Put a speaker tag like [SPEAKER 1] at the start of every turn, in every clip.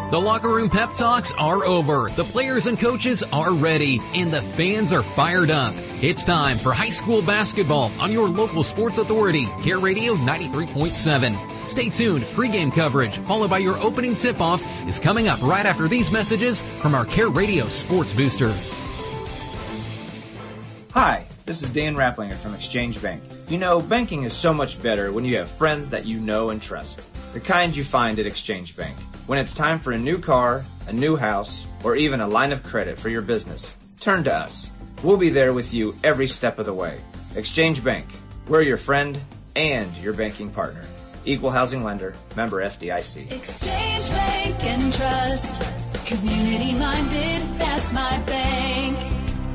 [SPEAKER 1] The locker room pep talks are over. The players and coaches are ready, and the fans are fired up. It's time for high school basketball on your local sports authority, Care Radio 93.7. Stay tuned. Pre-game coverage, followed by your opening tip-off, is coming up right after these messages from our Care Radio Sports Boosters.
[SPEAKER 2] Hi, this is Dan Rapplinger from Exchange Bank. You know, banking is so much better when you have friends that you know and trust. The kind you find at Exchange Bank. When it's time for a new car, a new house, or even a line of credit for your business, turn to us. We'll be there with you every step of the way. Exchange Bank. We're your friend and your banking partner. Equal housing lender. Member FDIC.
[SPEAKER 3] Exchange Bank and Trust. Community minded, that's my bank.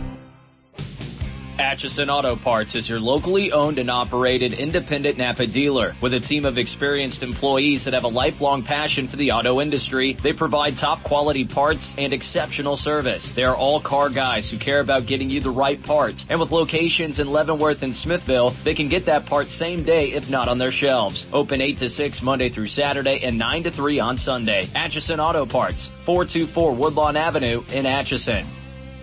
[SPEAKER 4] Atchison Auto Parts is your locally owned and operated independent Napa dealer. With a team of experienced employees that have a lifelong passion for the auto industry, they provide top quality parts and exceptional service. They are all car guys who care about getting you the right parts. And with locations in Leavenworth and Smithville, they can get that part same day if not on their shelves. Open 8 to 6 Monday through Saturday and 9 to 3 on Sunday. Atchison Auto Parts, 424 Woodlawn Avenue in Atchison.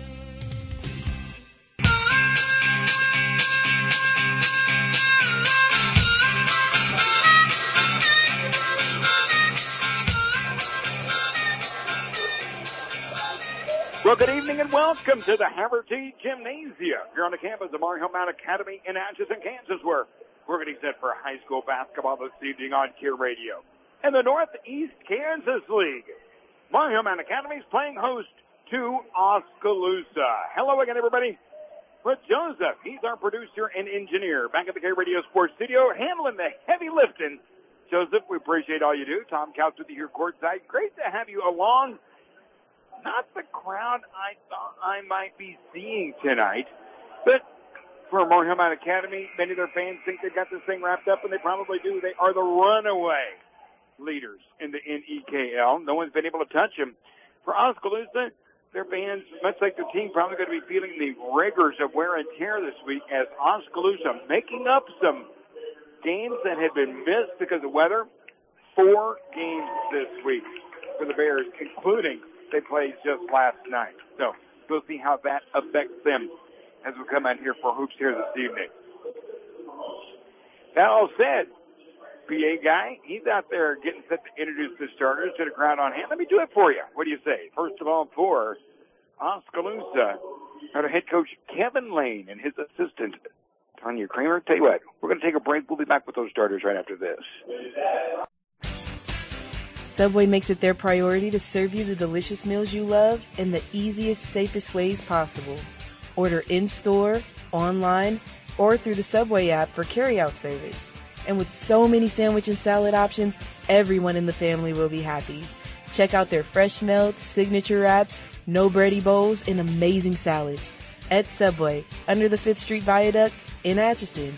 [SPEAKER 5] Well, good evening and welcome to the Haverty Gymnasium here on the campus of Mario Mount Academy in Atchison, Kansas, where we're getting set for high school basketball this evening on Care Radio. In the Northeast Kansas League, Mario Mount Academy is playing host to Oskaloosa. Hello again, everybody. With Joseph, he's our producer and engineer back at the Care Radio Sports Studio, handling the heavy lifting. Joseph, we appreciate all you do. Tom Couch with you here courtside. Great to have you along. Not the crowd I thought I might be seeing tonight, but for Mario Mount Academy, many of their fans think they've got this thing wrapped up, and they probably do. They are the runaway leaders in the NEKL. No one's been able to touch them. For Oskaloosa, their fans, much like their team, probably going to be feeling the rigors of wear and tear this week as Oskaloosa making up some games that had been missed because of weather. 4 games this week for the Bears, including they played just last night. So we'll see how that affects them as we come out here for hoops here this evening. That all said, PA guy, he's out there getting set to introduce the starters to the crowd on hand. Let me do it for you. What do you say? First of all, for Oskaloosa, our head coach Kevin Lane and his assistant Tanya Kramer. Tell you what, we're going to take a break. We'll be back with those starters right after this.
[SPEAKER 6] Subway makes it their priority to serve you the delicious meals you love in the easiest, safest ways possible. Order in-store, online, or through the Subway app for carry-out service. And with so many sandwich and salad options, everyone in the family will be happy. Check out their fresh melts, signature wraps, no bready bowls, and amazing salads. At Subway, under the 5th Street Viaduct in Atchison.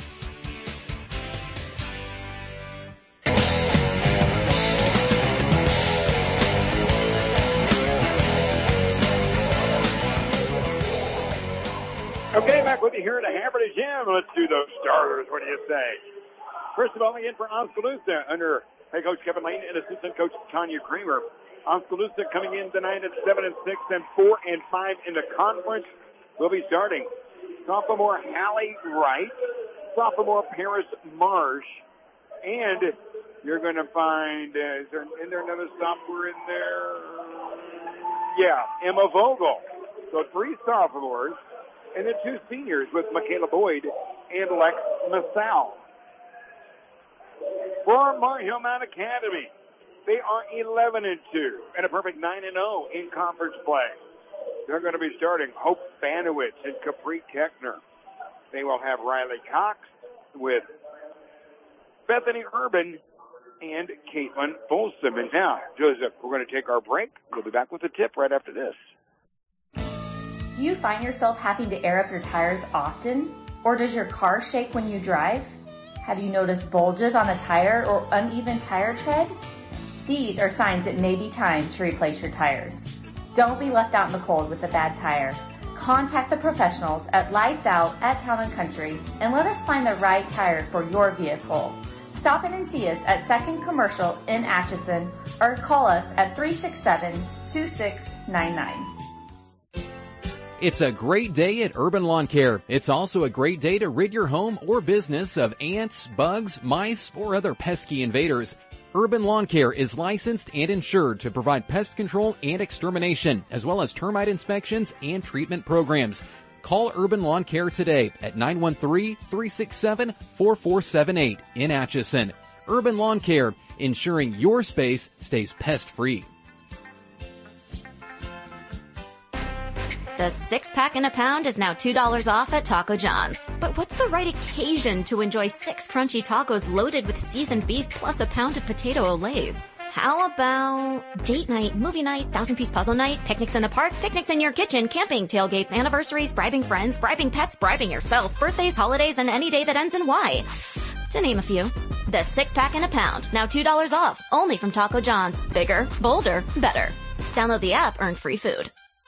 [SPEAKER 5] Okay, back with you here at the Haverty Gym. Let's do those starters. What do you say? First of all, again for Oskaloosa under head coach Kevin Lane and assistant coach Tanya Kramer. Oskaloosa coming in tonight at 7-6 and 4-5 in the conference. We'll be starting sophomore Hallie Wright, sophomore Paris Marsh, and you're going to find, is there another sophomore in there? Yeah, Emma Vogel. So 3 sophomores. And then 2 seniors with Michaela Boyd and Lex Massal. For Mario Mount Academy, they are 11-2 and a perfect 9-0 in conference play. They're going to be starting Hope Banowitz and Capri Keckner. They will have Riley Cox with Bethany Urban and Caitlin Folsom. And now, Joseph, we're going to take our break. We'll be back with a tip right after this.
[SPEAKER 7] Do you find yourself having to air up your tires often? Or does your car shake when you drive? Have you noticed bulges on the tire or uneven tire tread? These are signs it may be time to replace your tires. Don't be left out in the cold with a bad tire. Contact the professionals at Lights Out at Town & Country and let us find the right tire for your vehicle. Stop in and see us at 2nd Commercial in Atchison or call us at 367-2699.
[SPEAKER 1] It's a great day at Urban Lawn Care. It's also a great day to rid your home or business of ants, bugs, mice, or other pesky invaders. Urban Lawn Care is licensed and insured to provide pest control and extermination, as well as termite inspections and treatment programs. Call Urban Lawn Care today at 913-367-4478 in Atchison. Urban Lawn Care, ensuring your space stays pest-free.
[SPEAKER 8] The 6-pack in a pound is now $2 off at Taco John's. But what's the right occasion to enjoy 6 crunchy tacos loaded with seasoned beef plus a pound of potato olays? How about date night, movie night, 1,000-piece puzzle night, picnics in the park, picnics in your kitchen, camping, tailgates, anniversaries, bribing friends, bribing pets, bribing yourself, birthdays, holidays, and any day that ends in Y, to name a few. The 6-pack in a pound, now $2 off, only from Taco John's. Bigger, bolder, better. Download the app, earn free food.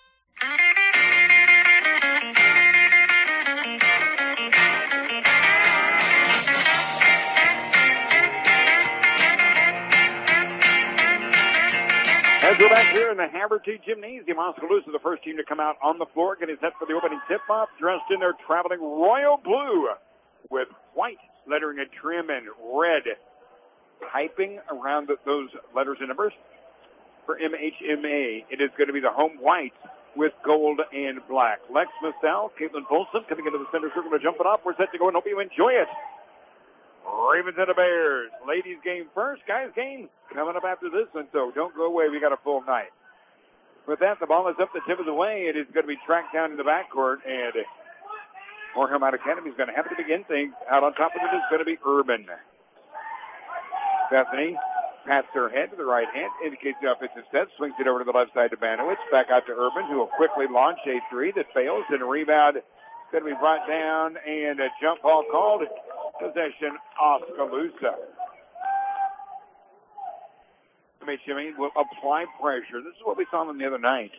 [SPEAKER 5] As we're back here in the Haverty Gymnasium, Oskaloosa, the first team to come out on the floor, getting set for the opening tip-off, dressed in their traveling royal blue with white lettering and trim and red piping around those letters and numbers. For MHMA, it is going to be the home white with gold and black. Lex Massell, Caitlin Folsom coming into the center circle to jump it off. We're set to go and hope you enjoy it. Ravens and the Bears. Ladies game first, guys game coming up after this one, so don't go away. We got a full night. With that, the ball is up the tip of the way. It is going to be tracked down in the backcourt, and Moorhead Mount Academy is going to have to begin things. Out on top of it is going to be Urban. Bethany pats her head to the right hand, indicates the offensive set, swings it over to the left side to Banowitz. Back out to Urban, who will quickly launch a three that fails, and a rebound going to be brought down, and a jump ball called. Possession, Oskaloosa. MHMA will apply pressure. This is what we saw them the other night.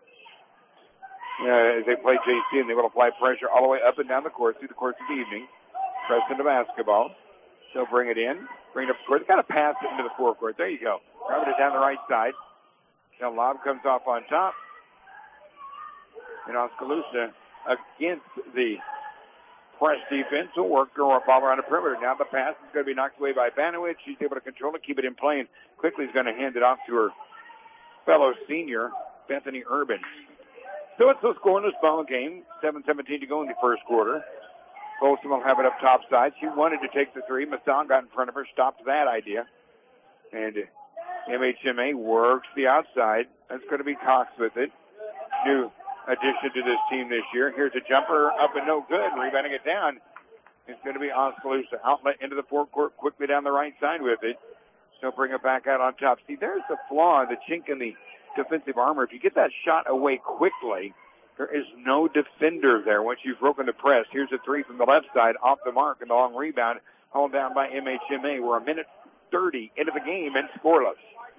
[SPEAKER 5] As they play JC, and they will apply pressure all the way up and down the court through the course of the evening. Press into basketball. They'll bring it in, bring it up the court. They got to pass it into the forecourt. There you go. Driving it down the right side. Now lob comes off on top. And Oskaloosa against the press defense will work or ball around the perimeter. Now the pass is going to be knocked away by Banowitz. She's able to control it, keep it in play, and quickly is going to hand it off to her fellow senior, Bethany Urban. So it's a scoreless ball game. 7:17 to go in the first quarter. Folsom will have it up top side. She wanted to take the three. Masson got in front of her, stopped that idea. And MHMA works the outside. That's going to be Cox with it. New addition to this team this year. Here's a jumper up and no good. Rebounding it down. It's going to be Oskaloosa. Outlet into the forecourt quickly down the right side with it. So bring it back out on top. See, there's the flaw, the chink in the defensive armor. If you get that shot away quickly, there is no defender there once you've broken the press. Here's a three from the left side off the mark and the long rebound hauled down by MHMA. We're a minute 30 into the game and scoreless.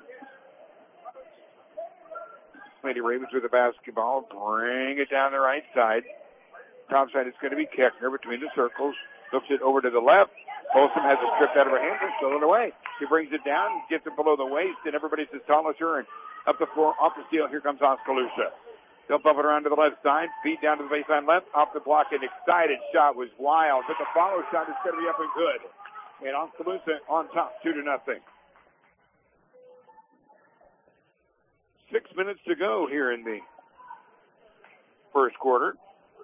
[SPEAKER 5] Lady Ravens with the basketball. Bring it down the right side. Top side is going to be Keckner between the circles. Looks it over to the left. Folsom has it stripped out of her hands and stolen it away. She brings it down, gets it below the waist, and everybody's as tall as her. And up the floor, off the steal, here comes Oskaloosa. They'll bump it around to the left side. Feed down to the baseline left. Off the block, an excited shot was wild. But the follow shot is going to be up and good. And Oskaloosa on top, 2-0. 6 minutes to go here in the first quarter.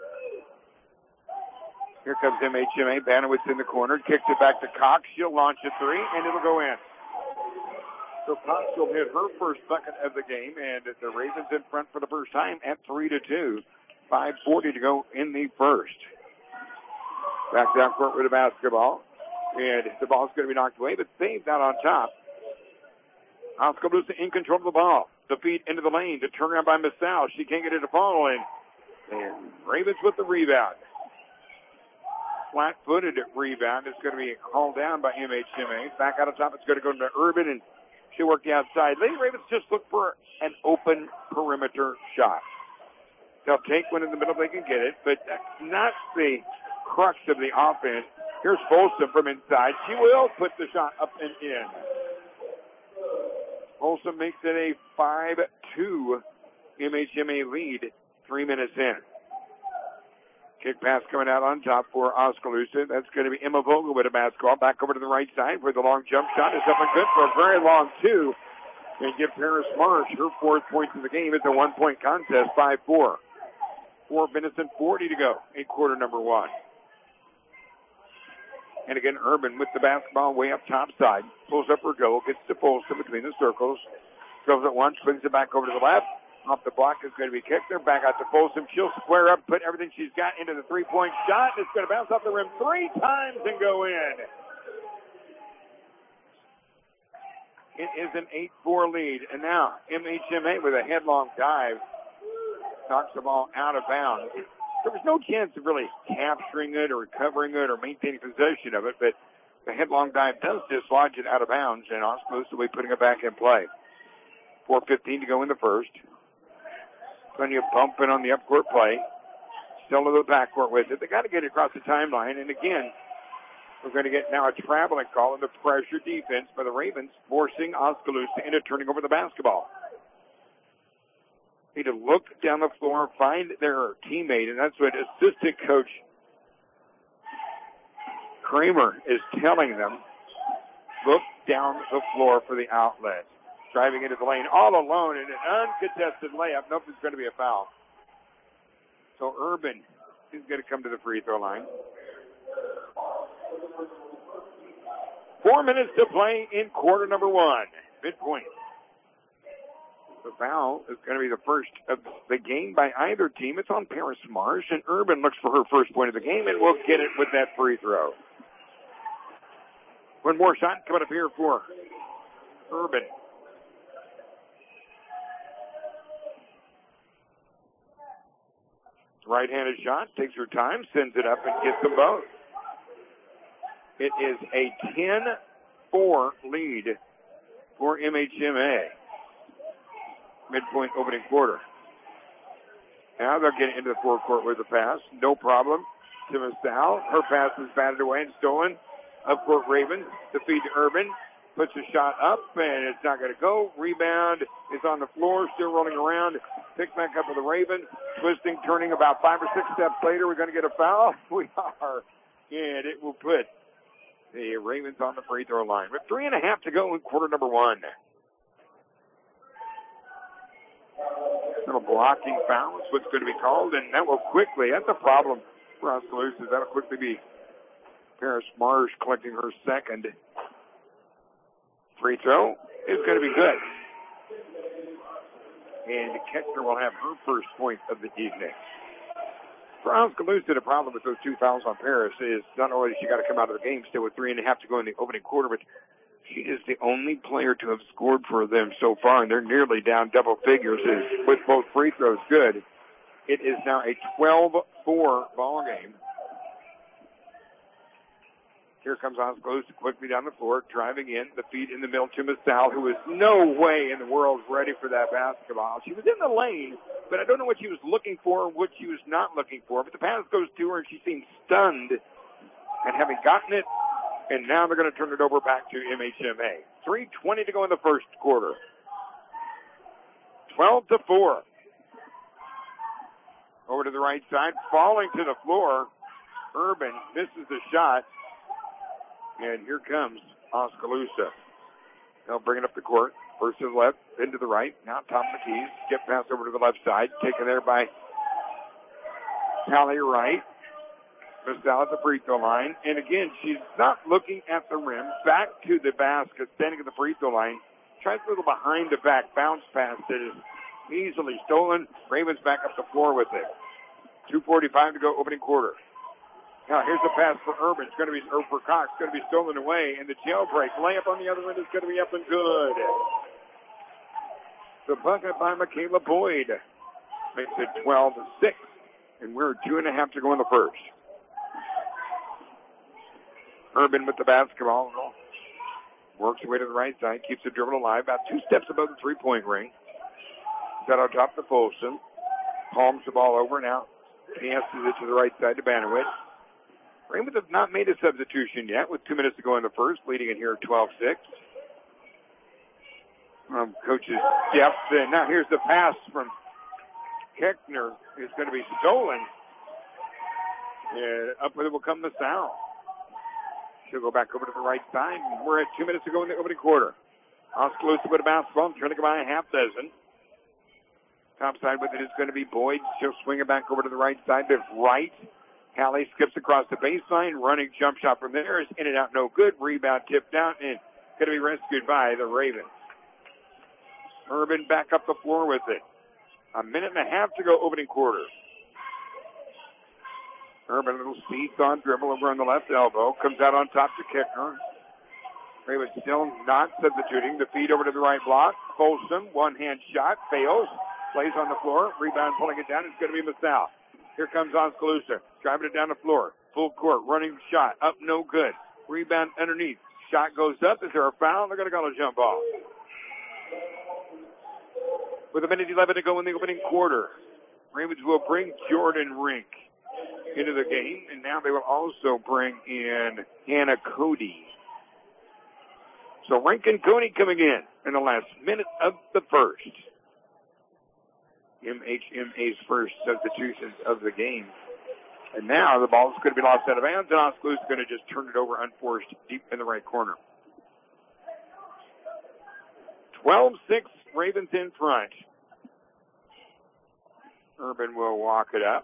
[SPEAKER 5] Here comes MHMA. Banowitz in the corner. Kicks it back to Cox. She'll launch a three, and it'll go in. So Cox will hit her first bucket of the game, and the Ravens in front for the first time at 3-2. 5:40 to go in the first. Back down court with the basketball. And the ball's going to be knocked away, but saved out on top. Oskaloosa in control of the ball. The feed into the lane to turn around by Massal. She can't get it to fall in. And Ravens with the rebound. Flat-footed rebound. It's going to be hauled down by MHMA. Back out on top, it's going to go to Urban, and she'll work the outside. Lady Ravens just look for an open perimeter shot. They'll take one in the middle if they can get it, but that's not the crux of the offense. Here's Folsom from inside. She will put the shot up and in. Folsom makes it a 5-2 MHMA lead 3 minutes in. Kick pass coming out on top for Oskaloosa. That's going to be Emma Vogel with a basketball. Back over to the right side where the long jump shot is up and good for a very long two. And give Paris Marsh her 4th point of the game. It's a 1-point contest, 5-4. 4 minutes and 40 to go in quarter number 1. And again, Urban with the basketball way up top side. Pulls up her goal, gets to Folsom between the circles. Goes at once, swings it back over to the left. Off the block is going to be kicked. They're back out to Folsom. She'll square up, put everything she's got into the 3-point shot. It's going to bounce off the rim 3 times and go in. It is an 8-4 lead. And now MHMA with a headlong dive knocks the ball out of bounds. There was no chance of really capturing it or recovering it or maintaining possession of it, but the headlong dive does dislodge it out of bounds, and Oskaloosa will be putting it back in play. 4:15 to go in the first. Plenty of bumping on the upcourt play. Still to the backcourt with it. They got to get it across the timeline, and again, we're going to get now a traveling call in the pressure defense by the Ravens, forcing Oskaloosa into turning over the basketball. Need to look down the floor, find their teammate, and that's what assistant coach Kramer is telling them. Look down the floor for the outlet. Driving into the lane all alone in an uncontested layup. Nope, it's going to be a foul. So Urban is going to come to the free throw line. 4 minutes to play in quarter number 1. Midpoint. The foul is going to be the first of the game by either team. It's on Paris Marsh, and Urban looks for her first point of the game, and will get it with that free throw. One more shot coming up here for Urban. Right-handed shot, takes her time, sends it up, and gets them both. It is a 10-4 lead for MHMA. Midpoint opening quarter. Now they're getting into the forecourt with the pass. No problem. To Masal. Her pass is batted away and stolen. Upcourt Ravens. The feed to Urban. Puts a shot up, and it's not going to go. Rebound is on the floor, still rolling around. Picked back up with the Ravens. Twisting, turning about 5 or 6 steps later. We're going to get a foul. We are. And it will put the Ravens on the free throw line. With 3.5 to go in quarter number 1. Little blocking foul is what's going to be called, and that will quickly, that's a problem for Oskaloosa. That'll quickly be Paris Marsh collecting her second. Free throw is going to be good. And Kettner will have her first point of the evening. For Oskaloosa, the problem with those 2 fouls on Paris is not only she got to come out of the game still with 3.5 to go in the opening quarter, but she is the only player to have scored for them so far, and they're nearly down double figures with both free throws good. It is now a 12-4 ball game. Here comes Oskaloosa quickly down the floor, driving in, the feed in the middle to Masal, who is no way in the world ready for that basketball. She was in the lane, but I don't know what she was looking for or what she was not looking for. But the pass goes to her, and she seems stunned at having gotten it. And now they're going to turn it over back to MHMA. 3:20 to go in the first quarter. 12-4. Over to the right side, falling to the floor. Urban misses the shot. And here comes Oskaloosa. They'll bring it up the court. First to the left, then to the right. Now top of the keys. Get pass over to the left side. Taken there by Tally Wright. Missed out at the free throw line. And again, she's not looking at the rim. Back to the basket, standing at the free throw line. Tries a little behind the back bounce pass that is easily stolen. Ravens back up the floor with it. 2:45 to go, opening quarter. Now here's the pass for Urban. It's going to be, or for Cox. It's going to be stolen away. And the jailbreak layup on the other end is going to be up and good. The bucket by Michaela Boyd makes it 12-6. And we're 2.5 to go in the first. Urban with the basketball. Works her way to the right side. Keeps the dribble alive. About 2 steps above the three-point ring. Got on top to Folsom. Palms the ball over now. Passes it to the right side to Banowitz. Raymond have not made a substitution yet with 2 minutes to go in the first, leading it here 12-6. Coach's depth. And now here's the pass from Keckner. It's going to be stolen. And up with it will come Masao. She'll go back over to the right side. We're at 2 minutes to go in the opening quarter. Oskaloosa with a basketball, trying to go by a half dozen. Top side with it is going to be Boyd. She'll swing it back over to the right side. To right. Hallie skips across the baseline. Running jump shot from there is in and out, no good. Rebound tipped out and going to be rescued by the Ravens. Urban back up the floor with it. A minute and a half to go opening quarter. Urban, a little seesaw dribble over on the left elbow. Comes out on top to Keckner. Raven still not substituting. The feed over to the right block. Folsom, one-hand shot, fails. Plays on the floor. Rebound pulling it down. It's going to be Masao. Here comes Oskaloosa. Driving it down the floor. Full court. Running shot. Up, no good. Rebound underneath. Shot goes up. Is there a foul? They're going to call a jump ball. With a minute 11 to go in the opening quarter, Ravens will bring Jordan Rink into the game, and now they will also bring in Hannah Cody. So Rink and Cody coming in the last minute of the first. MHMA's first substitutions of the game. And now the ball is going to be lost out of bounds, and Oskaloosa is going to just turn it over unforced deep in the right corner. 12-6, Ravens in front. Urban will walk it up.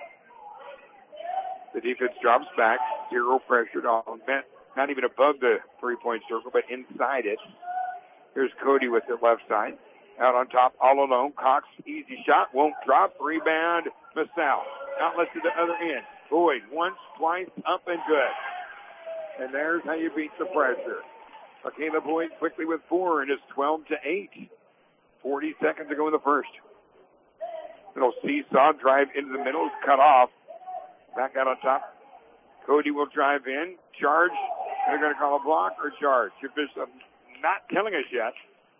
[SPEAKER 5] The defense drops back. Zero pressure at all. Not even above the three-point circle, but inside it. Here's Cody with the left side. Out on top, all alone. Cox, easy shot. Won't drop. Rebound. Masao. Outlet to the other end. Boyd, once, twice, up and good. And there's how you beat the pressure. Michaela Boyd quickly with 4, and it's 12-8. 40 seconds to go in the first. Little seesaw drive into the middle is cut off. Back out on top. Cody will drive in. Charge. They're going to call a block or charge. Your official not telling us yet.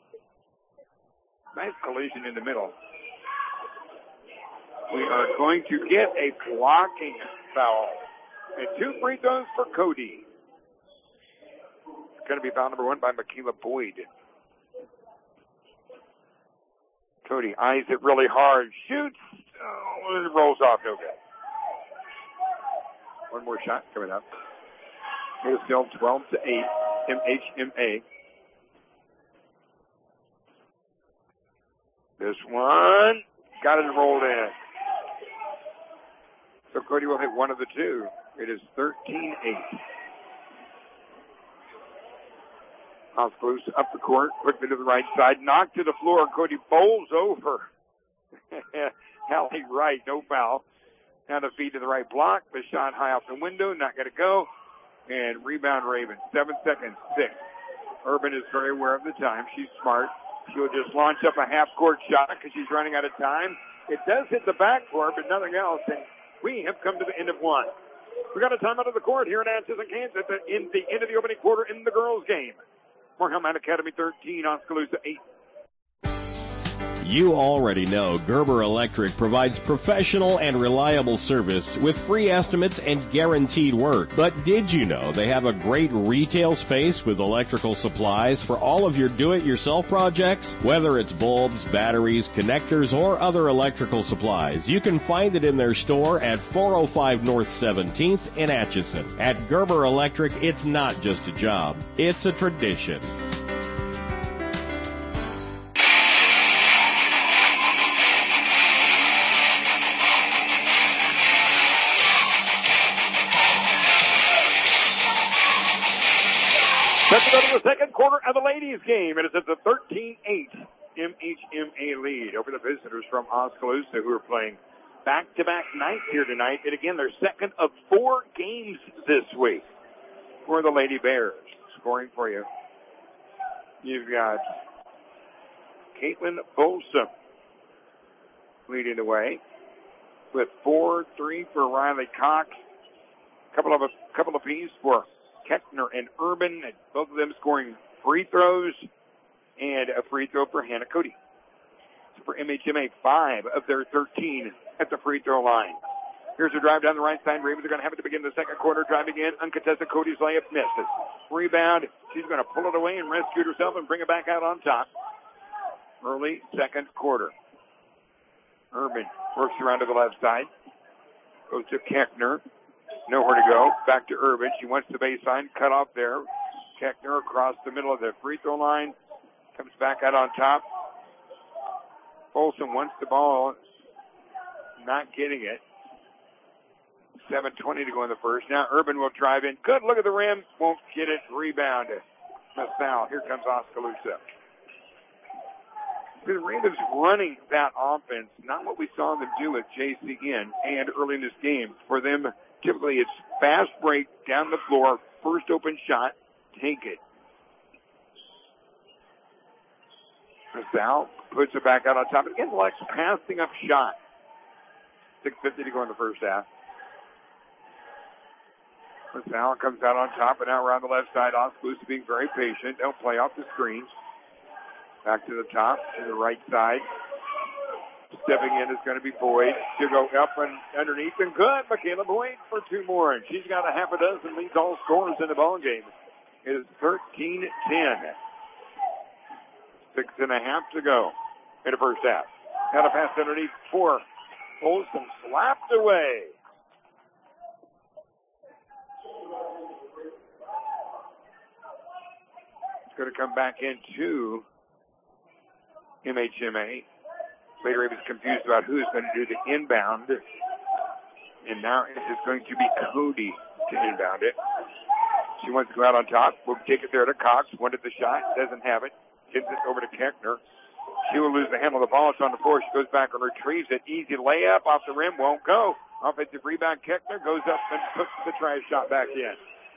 [SPEAKER 5] Nice collision in the middle. We are going to get a blocking foul. And 2 free throws for Cody. It's going to be foul number 1 by Michaela Boyd. Cody eyes it really hard. Shoots. Oh, it rolls off. No good. One more shot coming up. It's still 12-8. MHMA. This one got it rolled in. So Cody will hit one of the 2. It is 13-8. Oskaloosa up the court, quickly to the right side, knocked to the floor. Cody bowls over. Hallie Wright, no foul. Now the feed to the right block. The shot high off the window, not going to go. And rebound Ravens. 7 seconds, 6. Urban is very aware of the time. She's smart. She'll just launch up a half-court shot because she's running out of time. It does hit the backboard, but nothing else. And we have come to the end of one. We got a timeout of the court here in Atchison, Kansas, in the end of the opening quarter in the girls' game. Moorhead Academy 13, Oskaloosa 8.
[SPEAKER 9] You already know Gerber Electric provides professional and reliable service with free estimates and guaranteed work. But did you know they have a great retail space with electrical supplies for all of your do-it-yourself projects? Whether it's bulbs, batteries, connectors, or other electrical supplies, you can find it in their store at 405 North 17th in Atchison. At Gerber Electric, it's not just a job, it's a tradition.
[SPEAKER 5] Let's go to the second quarter of the ladies' game. It is at the 13-8 MHMA lead over the visitors from Oskaloosa, who are playing back-to-back nights here tonight. And again, their second of 4 games this week for the Lady Bears. Scoring for you. You've got Caitlin Folsom leading the way with 4-3 for Riley Cox. Couple of P's for Keckner and Urban, and both of them scoring free throws, and a free throw for Hannah Cody. So for MHMA, 5 of their 13 at the free throw line. Here's a drive down the right side. Ravens are going to have it to begin the second quarter. Driving in, uncontested. Cody's layup misses. Rebound. She's going to pull it away and rescue herself and bring it back out on top. Early second quarter. Urban works around to the left side. Goes to Keckner. Nowhere to go. Back to Urban. She wants the baseline. Cut off there. Keckner across the middle of the free throw line. Comes back out on top. Folsom wants the ball. Not getting it. 7:20 to go in the first. Now Urban will drive in. Good look at the rim. Won't get it. Rebound. The foul. Here comes Oskaloosa. The Ravens running that offense, not what we saw them do at JCN and early in this game. For them, typically it's fast break down the floor, first open shot, take it. Val puts it back out on top. Again, Lex passing up shot. 6:50 to go in the first half. Val comes out on top and out around the left side. Oskaloosa being very patient. Don't play off the screens. Back to the top, to the right side. Stepping in is going to be Boyd. She'll go up and underneath and good. Michaela Boyd for two more. And she's got a half a dozen, leads all scorers in the ball game. It is 13-10. 6.5 to go in the first half. Got a pass underneath for Folsom. Slapped away. It's going to come back into MHMA. Lady Ravens confused about who's going to do the inbound. And now it is going to be Cody to inbound it. She wants to go out on top. We'll take it there to Cox. Wanted the shot. Doesn't have it. Gives it over to Keckner. She will lose the handle of the ball. It's on the floor. She goes back and retrieves it. Easy layup off the rim. Won't go. Offensive rebound. Keckner goes up and puts the try shot back in.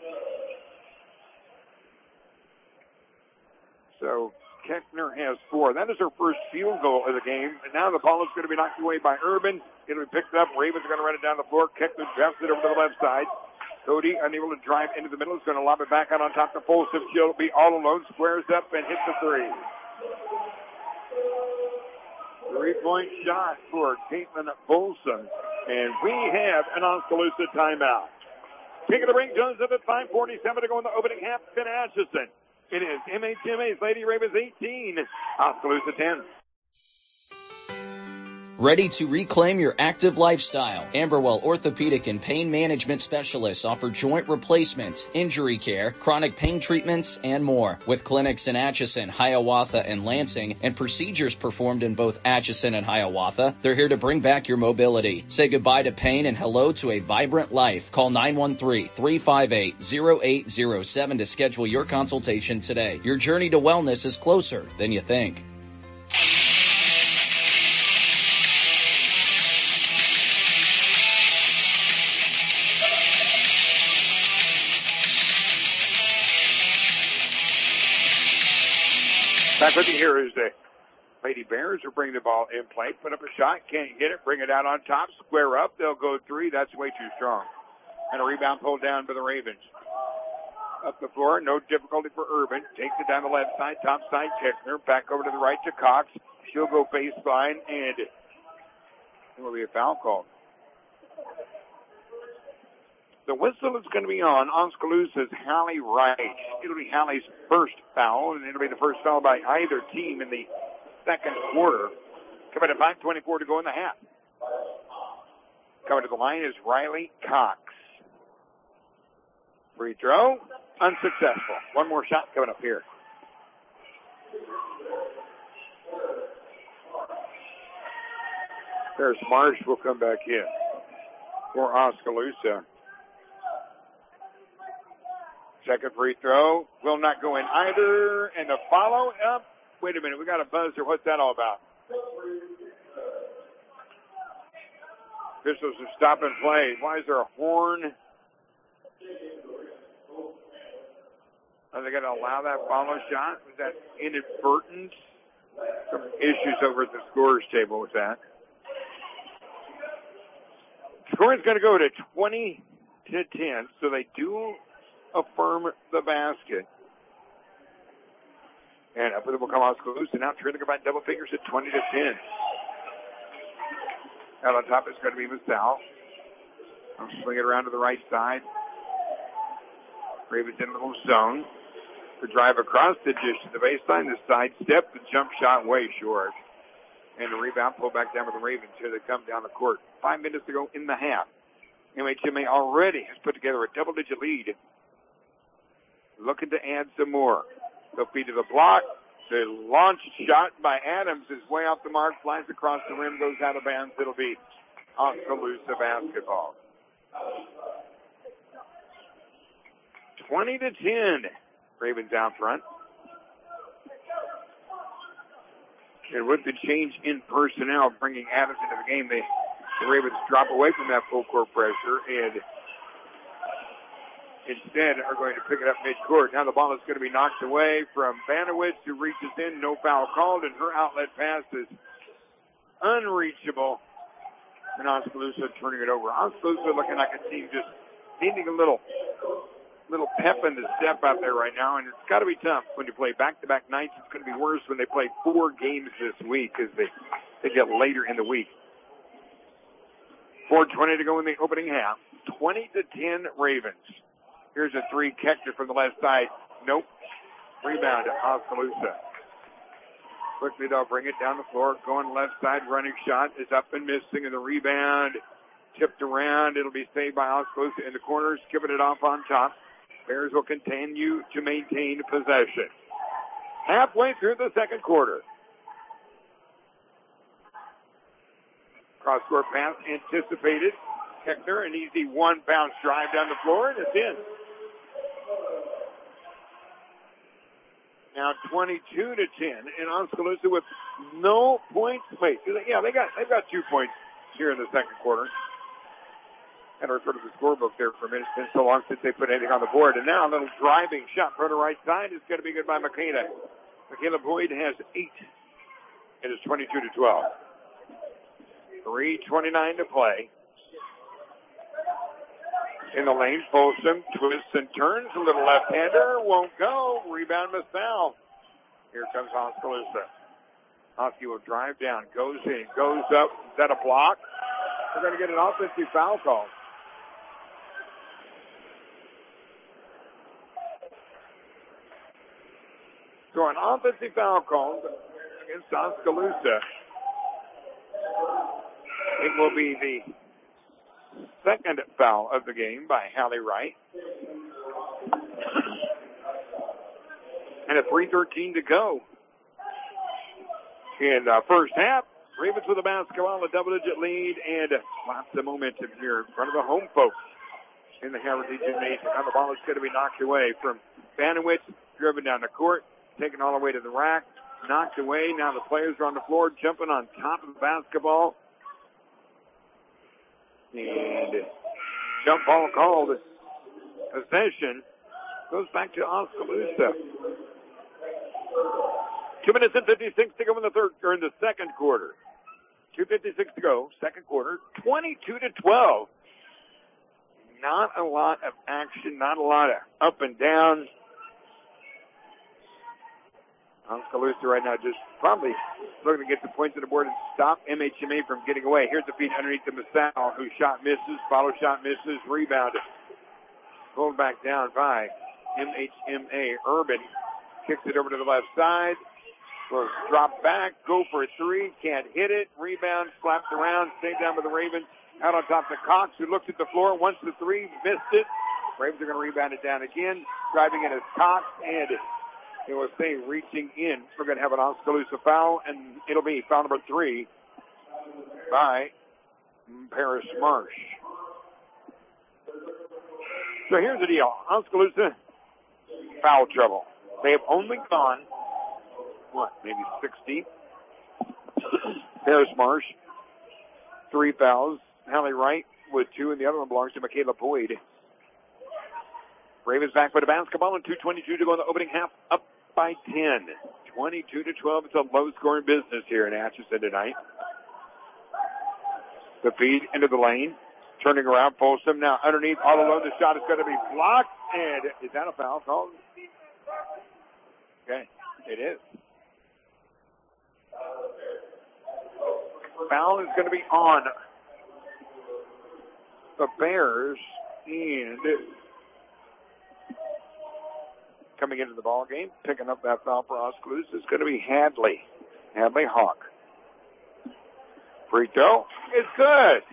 [SPEAKER 5] So Keckner has 4. That is her first field goal of the game. And now the ball is going to be knocked away by Urban. It'll be picked up. Ravens are going to run it down the floor. Keckner drafts it over to the left side. Cody, unable to drive into the middle, is going to lob it back out on top to Folsom. She'll be all alone, squares up, and hits the three. 3-point shot for Caitlin Folsom. And we have an Oskaloosa timeout. King of the ring, Jones up at 5:47 to go in the opening half. Finn Atchison. It is MHMA's Lady Ravens 18, Oskaloosa 10.
[SPEAKER 4] Ready to reclaim your active lifestyle? Amberwell Orthopedic and Pain Management Specialists offer joint replacements, injury care, chronic pain treatments, and more. With clinics in Atchison, Hiawatha, and Lansing, and procedures performed in both Atchison and Hiawatha, they're here to bring back your mobility. Say goodbye to pain and hello to a vibrant life. Call 913-358-0807 to schedule your consultation today. Your journey to wellness is closer than you think.
[SPEAKER 5] Back with you here is the Lady Bears will bring the ball in play, put up a shot, can't get it, bring it out on top, square up, they'll go 3, that's way too strong. And a rebound pulled down by the Ravens. Up the floor, no difficulty for Urban, takes it down the left side, top side, Keckner, back over to the right to Cox. She'll go baseline, and it will be a foul call. The whistle is going to be on Oskaloosa's Hallie Wright. It'll be Hallie's first foul, and it'll be the first foul by either team in the second quarter. Coming to 5:24 to go in the half. Coming to the line is Riley Cox. Free throw, unsuccessful. One more shot coming up here. There's Marsh will come back in for Oskaloosa. Second free throw will not go in either. And the follow up. Wait a minute, we got a buzzer. What's that all about? Officials are stopping play. Why is there a horn? Are they going to allow that follow shot? Was that inadvertent? Some issues over at the scorer's table with that. Score is going to go to 20-10, so they do affirm the basket. And up with it will come Oskaloosa. Now trailing about double figures at 20-10. Out on top is going to be Masal. They'll swing it around to the right side. Ravens in a little zone. The drive across the dish to the baseline. The side step. The jump shot way short. And the rebound pulled back down with the Ravens. Here they come down the court. 5 minutes to go in the half. MHMA already has put together a double-digit lead. Looking to add some more. They'll feed to the block. The launch shot by Adams is way off the mark. Flies across the rim. Goes out of bounds. It'll be Oskaloosa basketball. 20-10. Ravens out front. And with the change in personnel, bringing Adams into the game, the Ravens drop away from that full court pressure and instead are going to pick it up midcourt. Now the ball is going to be knocked away from Banowitz, who reaches in. No foul called, and her outlet pass is unreachable. And Oskaloosa turning it over. Oskaloosa looking like a team just needing a little pep in the step out there right now, and it's got to be tough when you play back-to-back nights. It's going to be worse when they play 4 games this week as they get later in the week. 4:20 to go in the opening half. 20-10 Ravens. Here's a three. Kechter from the left side. Nope. Rebound to Oskaloosa. Quickly they'll bring it down the floor. Going left side. Running shot is up and missing, and the rebound tipped around. It'll be saved by Oskaloosa in the corners, giving it off on top. Bears will continue to maintain possession. Halfway through the second quarter. Cross-court pass anticipated. Kechter, an easy one-bounce drive down the floor, and it's in. Now 22-10, and Oskaloosa with no points. Wait, yeah, they've got 2 points here in the second quarter. And I refer to the scorebook there for a minute. It's been so long since they put anything on the board. And now a little driving shot from the right side is going to be good by Michaela. Michaela Boyd has 8. It is 22-12. 3:29 to play. In the lane, Folsom twists and turns. A little left-hander. Won't go. Rebound miss foul. Here comes Oskaloosa. Oski will drive down. Goes in. Goes up. Is that a block? They're going to get an offensive foul call. So an offensive foul call against Oskaloosa. It will be the second foul of the game by Hallie Wright. And a 3:13 to go in the first half. Ravens with the basketball, a double-digit lead, and lots of momentum here in front of the home folks in the Haverty Gymnasium. Now the ball is going to be knocked away from Banowitz, driven down the court, taken all the way to the rack, knocked away. Now the players are on the floor, jumping on top of the basketball. And jump ball called. Possession goes back to Oskaloosa. 2 minutes and 56 to go in the second quarter. 2:56 to go, second quarter. 22-12. Not a lot of action, not a lot of up and down. Oskaloosa right now just probably looking to get the points on the board and stop MHMA from getting away. Here's the feed underneath the Masal, who shot misses, follow shot misses, rebounded. Pulled back down by MHMA. Urban kicks it over to the left side. Will drop back, go for a three, can't hit it. Rebound, slapped around, stayed down by the Ravens. Out on top to Cox, who looked at the floor, wants the three, missed it. Ravens are going to rebound it down again. Driving in is Cox, and it will stay reaching in. We're going to have an Oskaloosa foul, and it'll be foul number 3 by Paris Marsh. So here's the deal. Oskaloosa, foul trouble. They have only gone, maybe 60. Paris Marsh, 3 fouls. Hallie Wright with 2, and the other one belongs to Michaela Boyd. Ravens back with the basketball, and 2:22 to go in the opening half, up by 10. 22-12. It's a low-scoring business here in Atchison tonight. The feed into the lane. Turning around, Folsom now underneath, all alone. The shot is going to be blocked, and is that a foul call? Okay, it is. Foul is going to be on the Bears. And coming into the ball game, picking up that foul for Oskaloosa is going to be Hadley Hawk. Free throw is good.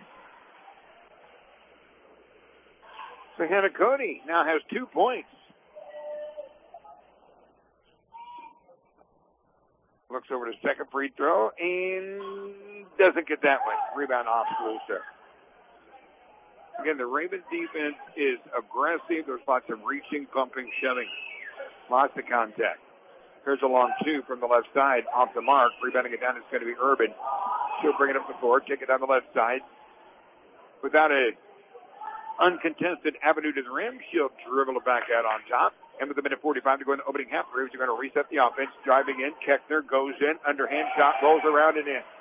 [SPEAKER 5] So Hannah Cody now has 2 points. Looks over to second free throw and doesn't get that one. Rebound Oskaloosa. Again, the Ravens defense is aggressive. There's lots of reaching, pumping, shoving. Lots of contact. Here's a long 2 from the left side off the mark. Rebounding it down is going to be Urban. She'll bring it up the floor, take it down the left side. Without a uncontested avenue to the rim, she'll dribble it back out on top. And with a minute 45 to go in the opening half, the Ravens are going to reset the offense. Driving in, Keckner goes in, underhand shot, rolls around and in.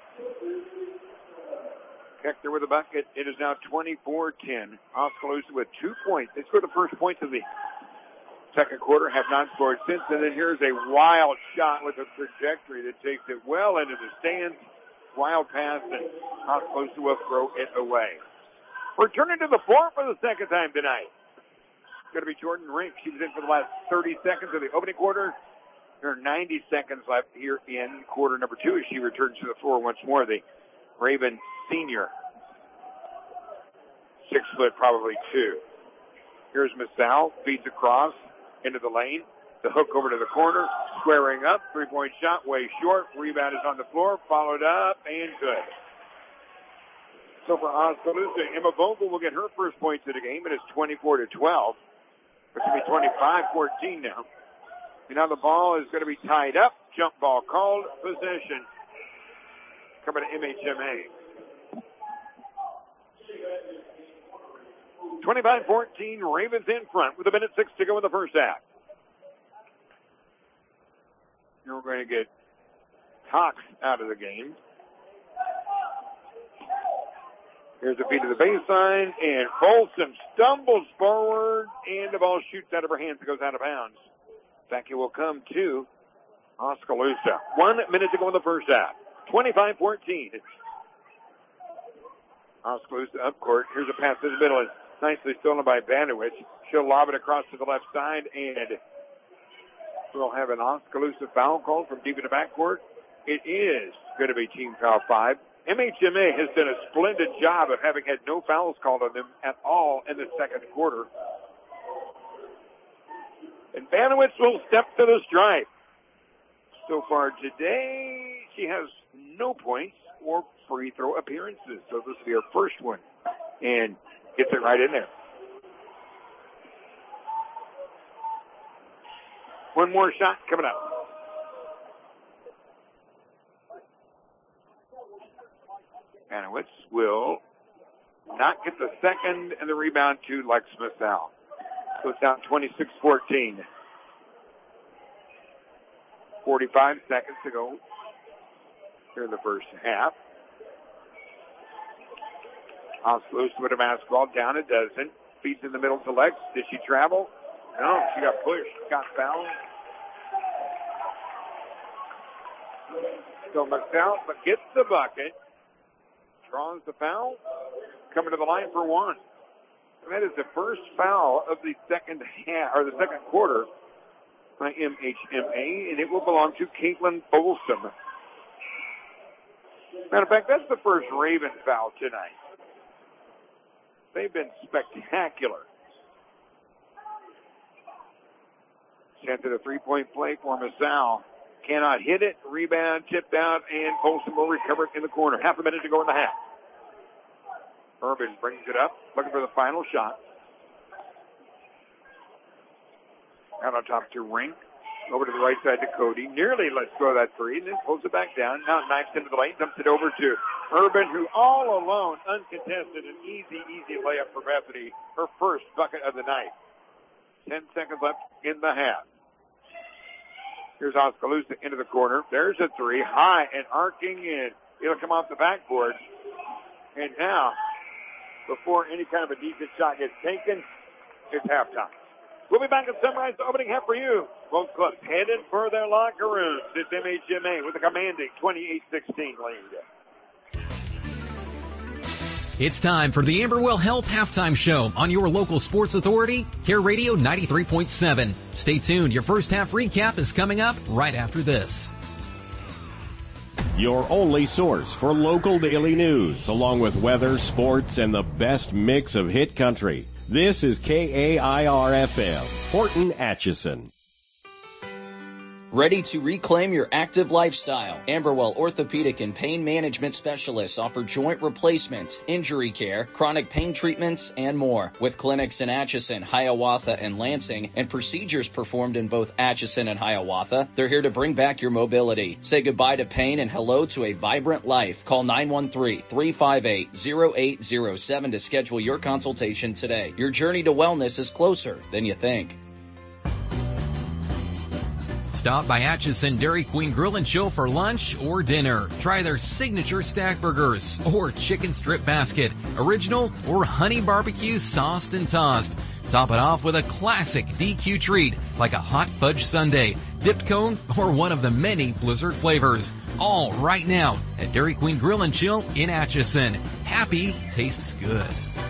[SPEAKER 5] Keckner with a bucket. It is now 24-10. Oskaloosa with 2 points. They scored the first points of the second quarter, have not scored since. And then here's a wild shot with a trajectory that takes it well into the stands. Wild pass, and Oskaloosa will throw it away. Returning to the floor for the second time tonight. It's going to be Jordan Rink. She was in for the last 30 seconds of the opening quarter. There are 90 seconds left here in quarter number 2 as she returns to the floor once more. The Raven senior. 6 foot, probably 2. Here's Masal. Feeds across into the lane. The hook over to the corner. Squaring up. 3-point shot. Way short. Rebound is on the floor. Followed up. And good. So for Oskaloosa, Emma Vogel will get her first points of the game. It is 24-12. It's going to be 25-14 now. And now the ball is going to be tied up. Jump ball called. Possession coming to MHMA. 25-14, Ravens in front with 1:06 to go in the first half. And we're going to get Cox out of the game. Here's a feed to the baseline, and Folsom stumbles forward, and the ball shoots out of her hands and goes out of bounds. Back it will come to Oskaloosa. 1 minute to go in the first half. 25-14. Oskaloosa up court. Here's a pass to the middle. It's nicely stolen by Banowitz. She'll lob it across to the left side, and we'll have an Oskaloosa foul call from deep in the backcourt. It is going to be team foul 5. MHMA has done a splendid job of having had no fouls called on them at all in the second quarter. And Banowitz will step to the stripe. So far today, she has no points or free throw appearances. So this will be her first one. And gets it right in there. One more shot coming up. Banowitz will not get the second and the rebound to Lex Masal. So it's down 26-14. 45 seconds to go here in the first half. Oskaloosa with a basketball down a dozen. Feeds in the middle to Lex. Did she travel? No, she got pushed. Got fouled. So Masal, but gets the bucket. Draws the foul. Coming to the line for one. And that is the first foul of the second half, or the second quarter by MHMA, and it will belong to Caitlin Folsom. Matter of fact, that's the first Ravens foul tonight. They've been spectacular. Sent to the three-point play for Masal. Cannot hit it. Rebound, tipped out, and Folsom will recover it in the corner. Half a minute to go in the half. Urban brings it up, looking for the final shot. Out on top to Rink. Over to the right side to Cody. Nearly lets go of that three, and then pulls it back down. Now knifes into the lane, dumps it over to Urban, who all alone, uncontested, an easy layup for Bethany. Her first bucket of the night. 10 seconds left in the half. Here's Oskaloosa into the corner. There's a three, high and arcing in. It'll come off the backboard. And now, before any kind of a decent shot gets taken, it's halftime. We'll be back and summarize the opening half for you. Both clubs headed for their locker rooms. It's MHMA with a commanding 28-16 lead.
[SPEAKER 1] It's time for the Amberwell Health Halftime Show on your local sports authority, Care Radio 93.7. Stay tuned. Your first half recap is coming up right after this.
[SPEAKER 9] Your only source for local daily news, along with weather, sports, and the best mix of hit country. This is KAIR-FM, Horton Atchison.
[SPEAKER 4] Ready to reclaim your active lifestyle? Amberwell Orthopedic and Pain Management Specialists offer joint replacements, injury care, chronic pain treatments, and more. With clinics in Atchison, Hiawatha, and Lansing, and procedures performed in both Atchison and Hiawatha, they're here to bring back your mobility. Say goodbye to pain and hello to a vibrant life. Call 913-358-0807 to schedule your consultation today. Your journey to wellness is closer than you think.
[SPEAKER 1] Stop by Atchison Dairy Queen Grill and Chill for lunch or dinner. Try their signature stack burgers or chicken strip basket, original or honey barbecue sauced and tossed. Top it off with a classic DQ treat like a hot fudge sundae, dipped cone, or one of the many Blizzard flavors. All right now at Dairy Queen Grill and Chill in Atchison. Happy tastes good.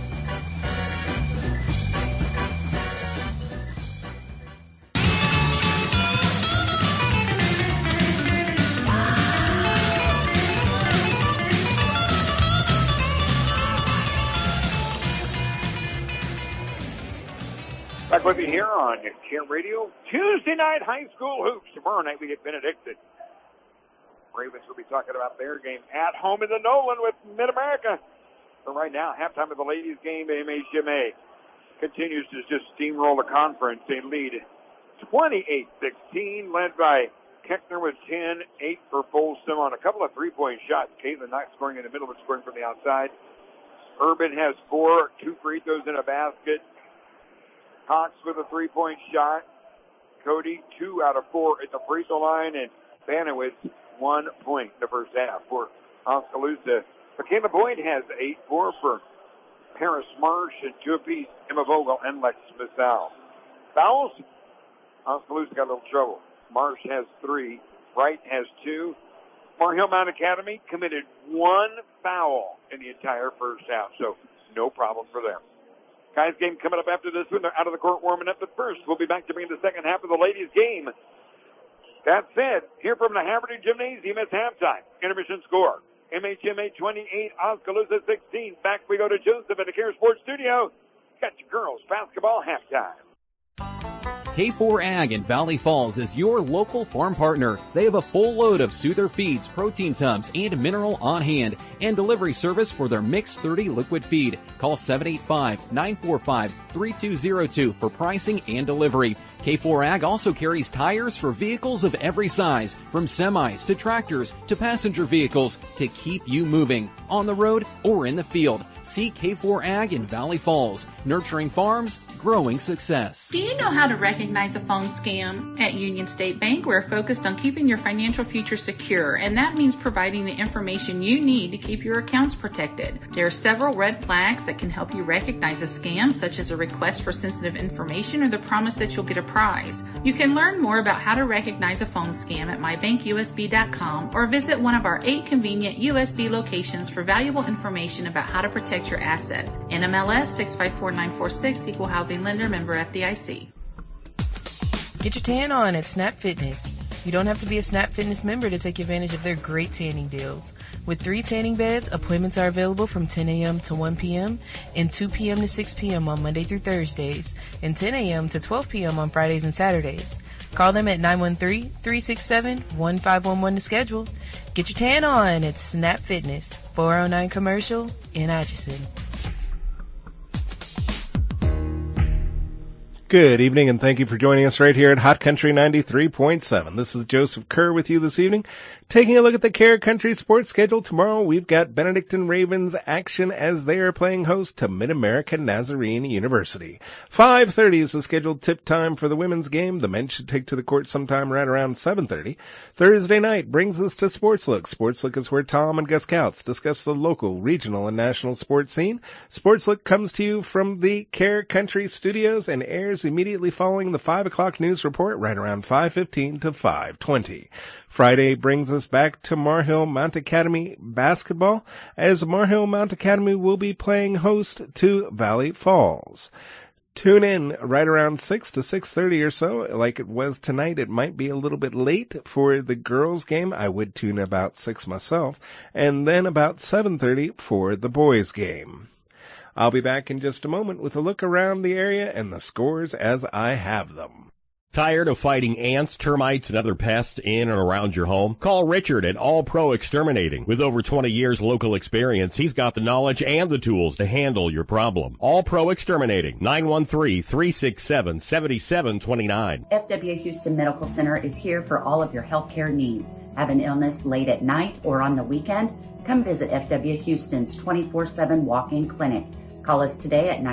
[SPEAKER 5] Back with you here on Care Radio. Tuesday night high school hoops. Tomorrow night we get Benedictine. Ravens will be talking about their game at home in the Nolan with Mid-America. But right now, halftime of the ladies' game, MHMA continues to just steamroll the conference. They lead 28-16, led by Keckner with 10, 8 for Folsom on a couple of three-point shots. Caitlin not scoring in the middle, but scoring from the outside. Urban has 4, 2 free throws in a basket. Cox with a three-point shot. Cody, 2 out of 4 at the free throw line. And Banowitz, 1 point in the first half for Oskaloosa. Michaela Boyd has 8, 4 for Paris Marsh, and 2 apiece, Emma Vogel and Lex Bissau. Fouls, Oskaloosa got a little trouble. Marsh has 3, Wright has 2. Mar Hill Mount Academy committed 1 foul in the entire first half, so no problem for them. Guys, game coming up after this one. They're out of the court warming up, but first we'll be back to bring the second half of the ladies' game. That said, here from the Haverty Gymnasium, it's halftime. Intermission score. MHMA 28, Oskaloosa 16. Back we go to Joseph at the Care Sports Studio. Got your girls basketball halftime.
[SPEAKER 1] K4 Ag in Valley Falls is your local farm partner. They have a full load of Soother feeds, protein tubs, and mineral on hand, and delivery service for their Mix 30 liquid feed. Call 785-945-3202 for pricing and delivery. K4 Ag also carries tires for vehicles of every size, from semis to tractors to passenger vehicles, to keep you moving on the road or in the field. See K4 Ag in Valley Falls, nurturing farms, growing success.
[SPEAKER 10] Do you know how to recognize a phone scam? At Union State Bank, we're focused on keeping your financial future secure, and that means providing the information you need to keep your accounts protected. There are several red flags that can help you recognize a scam, such as a request for sensitive information or the promise that you'll get a prize. You can learn more about how to recognize a phone scam at mybankusb.com or visit one of our 8 convenient USB locations for valuable information about how to protect your assets. NMLS 654946, Equal Housing Lender, member FDIC.
[SPEAKER 6] Get your tan on at Snap Fitness. You don't have to be a Snap Fitness member to take advantage of their great tanning deals. With 3 tanning beds, appointments are available from 10 a.m. to 1 p.m. and 2 p.m. to 6 p.m. on Monday through Thursdays, and 10 a.m. to 12 p.m. on Fridays and Saturdays. Call them at 913-367-1511 to schedule. Get your tan on at Snap Fitness, 409 Commercial in Atchison.
[SPEAKER 11] Good evening, and thank you for joining us right here at Hot Country 93.7. This is Joseph Kerr with you this evening. Taking a look at the Care Country sports schedule tomorrow, we've got Benedictine Ravens action as they are playing host to Mid-America Nazarene University. 5:30 is the scheduled tip time for the women's game. The men should take to the court sometime right around 7:30. Thursday night brings us to Sports Look. Sports Look is where Tom and Gus Couts discuss the local, regional, and national sports scene. Sports Look comes to you from the Care Country studios and airs immediately following the 5 o'clock news report right around 5:15 to 5:20. Friday brings us back to Mar Hill Mount Academy basketball, as Mar Hill Mount Academy will be playing host to Valley Falls. Tune in right around 6 to 6:30 or so. Like it was tonight, it might be a little bit late for the girls' game. I would tune about 6 myself. And then about 7:30 for the boys' game. I'll be back in just a moment with a look around the area and the scores as I have them.
[SPEAKER 9] Tired of fighting ants, termites, and other pests in and around your home? Call Richard at All Pro Exterminating. With over 20 years local experience, he's got the knowledge and the tools to handle your problem. All Pro Exterminating, 913-367-7729.
[SPEAKER 12] FW Houston Medical Center is here for all of your healthcare needs. Have an illness late at night or on the weekend? Come visit FW Houston's 24/7 walk-in clinic. Call us today at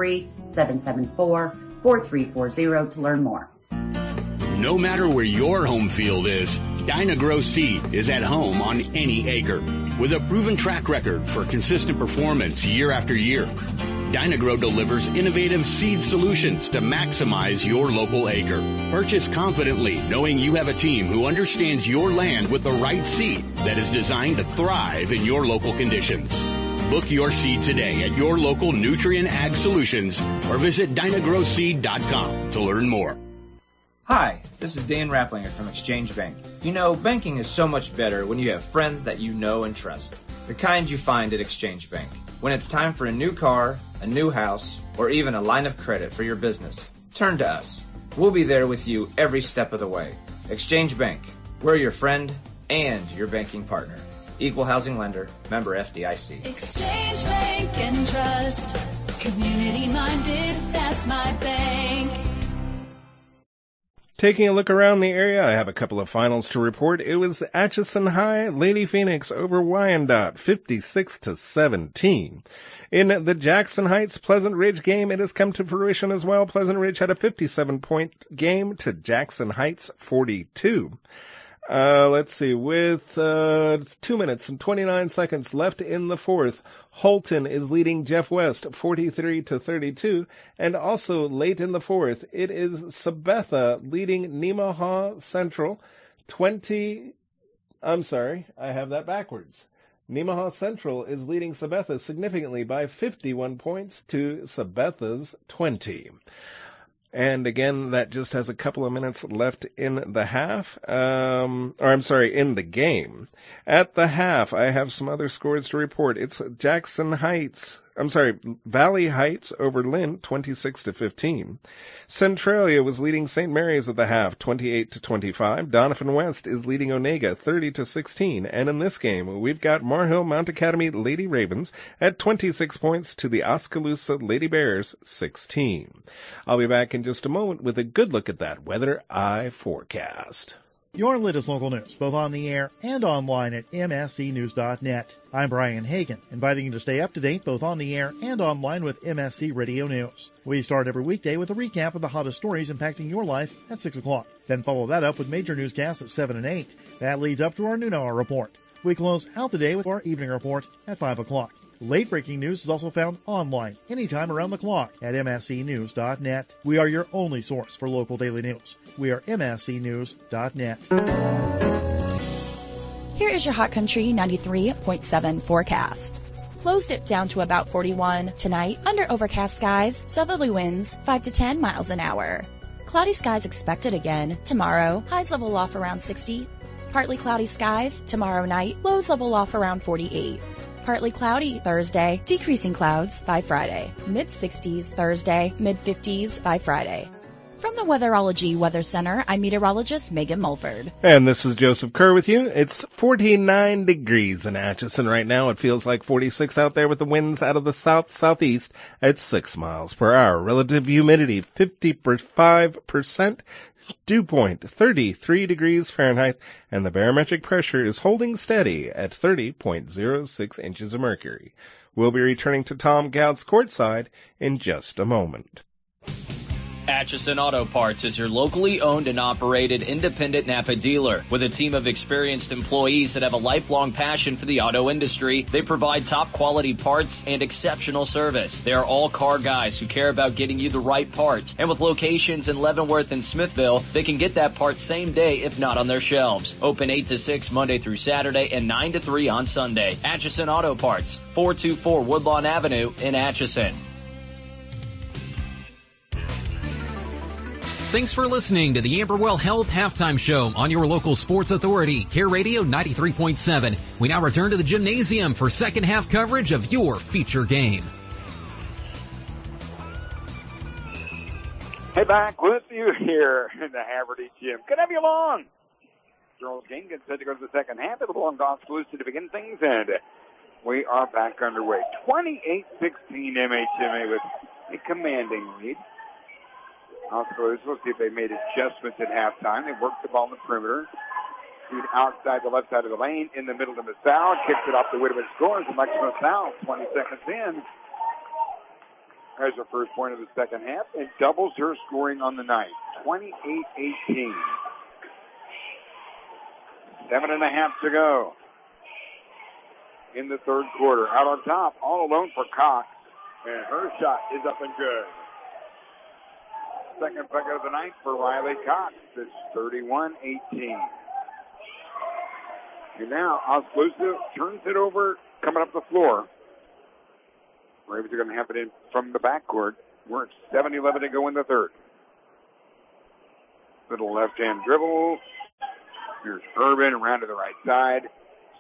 [SPEAKER 12] 913-774-4340 to learn more.
[SPEAKER 13] No matter where your home field is, Dyna-Gro Seed is at home on any acre. With a proven track record for consistent performance year after year, Dyna-Gro delivers innovative seed solutions to maximize your local acre. Purchase confidently, knowing you have a team who understands your land with the right seed that is designed to thrive in your local conditions. Book your seed today at your local Nutrient Ag Solutions or visit dynagroseed.com to learn more.
[SPEAKER 2] Hi, this is Dan Rapplinger from Exchange Bank. You know, banking is so much better when you have friends that you know and trust. The kind you find at Exchange Bank. When it's time for a new car, a new house, or even a line of credit for your business, turn to us. We'll be there with you every step of the way. Exchange Bank. We're your friend and your banking partner. Equal housing lender, member FDIC.
[SPEAKER 3] Exchange Bank and Trust. Community minded, that's my bank.
[SPEAKER 11] Taking a look around the area, I have a couple of finals to report. It was Atchison High, Lady Phoenix over Wyandotte, 56-17. In the Jackson Heights Pleasant Ridge game, it has come to fruition as well. Pleasant Ridge had a 57-point game to Jackson Heights 42. Let's see, with 2 minutes and 29 seconds left in the fourth, Holton is leading Jeff West 43-32, and also late in the fourth, it is Sabetha leading Nemaha Central 20. I'm sorry, I have that backwards. Nemaha Central is leading Sabetha significantly by 51 points to Sabetha's 20. And again, that just has a couple of minutes left in the in the game. At the half, I have some other scores to report. It's Valley Heights over Lynn, 26-15. Centralia was leading St. Mary's at the half, 28-25. Donovan West is leading Onega, 30-16. And in this game, we've got Mar Hill Mount Academy Lady Ravens at 26 points to the Oskaloosa Lady Bears, 16. I'll be back in just a moment with a good look at that weather eye forecast.
[SPEAKER 14] Your latest local news, both on the air and online at mscnews.net. I'm Brian Hagan, inviting you to stay up to date both on the air and online with MSC Radio News. We start every weekday with a recap of the hottest stories impacting your life at 6 o'clock. Then follow that up with major newscasts at 7 and 8. That leads up to our noon hour report. We close out the day with our evening report at 5 o'clock. Late breaking news is also found online anytime around the clock at mscnews.net. We are your only source for local daily news. We are mscnews.net.
[SPEAKER 15] Here is your Hot Country 93.7 forecast. Lows dip down to about 41 tonight under overcast skies. Southerly winds 5 to 10 miles an hour. Cloudy skies expected again tomorrow. Highs level off around 60. Partly cloudy skies tomorrow night. Lows level off around 48. Partly cloudy Thursday, decreasing clouds by Friday. Mid-60s Thursday, mid-50s by Friday. From the Weatherology Weather Center, I'm meteorologist Megan Mulford.
[SPEAKER 11] And this is Joseph Kerr with you. It's 49 degrees in Atchison right now. It feels like 46 out there with the winds out of the south-southeast at 6 miles per hour. Relative humidity 55%. Dew point 33 degrees Fahrenheit, and the barometric pressure is holding steady at 30.06 inches of mercury. We'll be returning to Tom Gouts courtside in just a moment.
[SPEAKER 4] Atchison Auto Parts is your locally owned and operated independent Napa dealer. With a team of experienced employees that have a lifelong passion for the auto industry, they provide top quality parts and exceptional service. They are all car guys who care about getting you the right parts. And with locations in Leavenworth and Smithville, they can get that part same day if not on their shelves. Open 8 to 6 Monday through Saturday and 9 to 3 on Sunday. Atchison Auto Parts, 424 Woodlawn Avenue in Atchison.
[SPEAKER 1] Thanks for listening to the Amberwell Health Halftime Show on your local sports authority, Care Radio 93.7. We now return to the gymnasium for second half coverage of your feature game.
[SPEAKER 5] Hey, back with you here in the Haverty Gym. Good to have you along. Girls game gets set to go to the second half. It'll belong to Oskaloosa to begin things, and we are back underway. 28-16 MHMA with a commanding lead. Oskaloosa, we'll see if they made adjustments at halftime. They worked the ball in the perimeter. Shoot outside the left side of the lane, in the middle to Masal. Kicks it off the Whitman, scores. And Mike Masal, 20 seconds in. There's her first point of the second half and doubles her scoring on the night. 28-18. 7.5 to go in the third quarter. Out on top, all alone for Cox. And her shot is up and good. Second bucket of the night for Riley Cox. It's 31-18. And now Oskaloosa turns it over, coming up the floor. Ravens are going to have it in from the backcourt. We're at 7-11 to go in the third. Little left-hand dribble. Here's Urban around to the right side.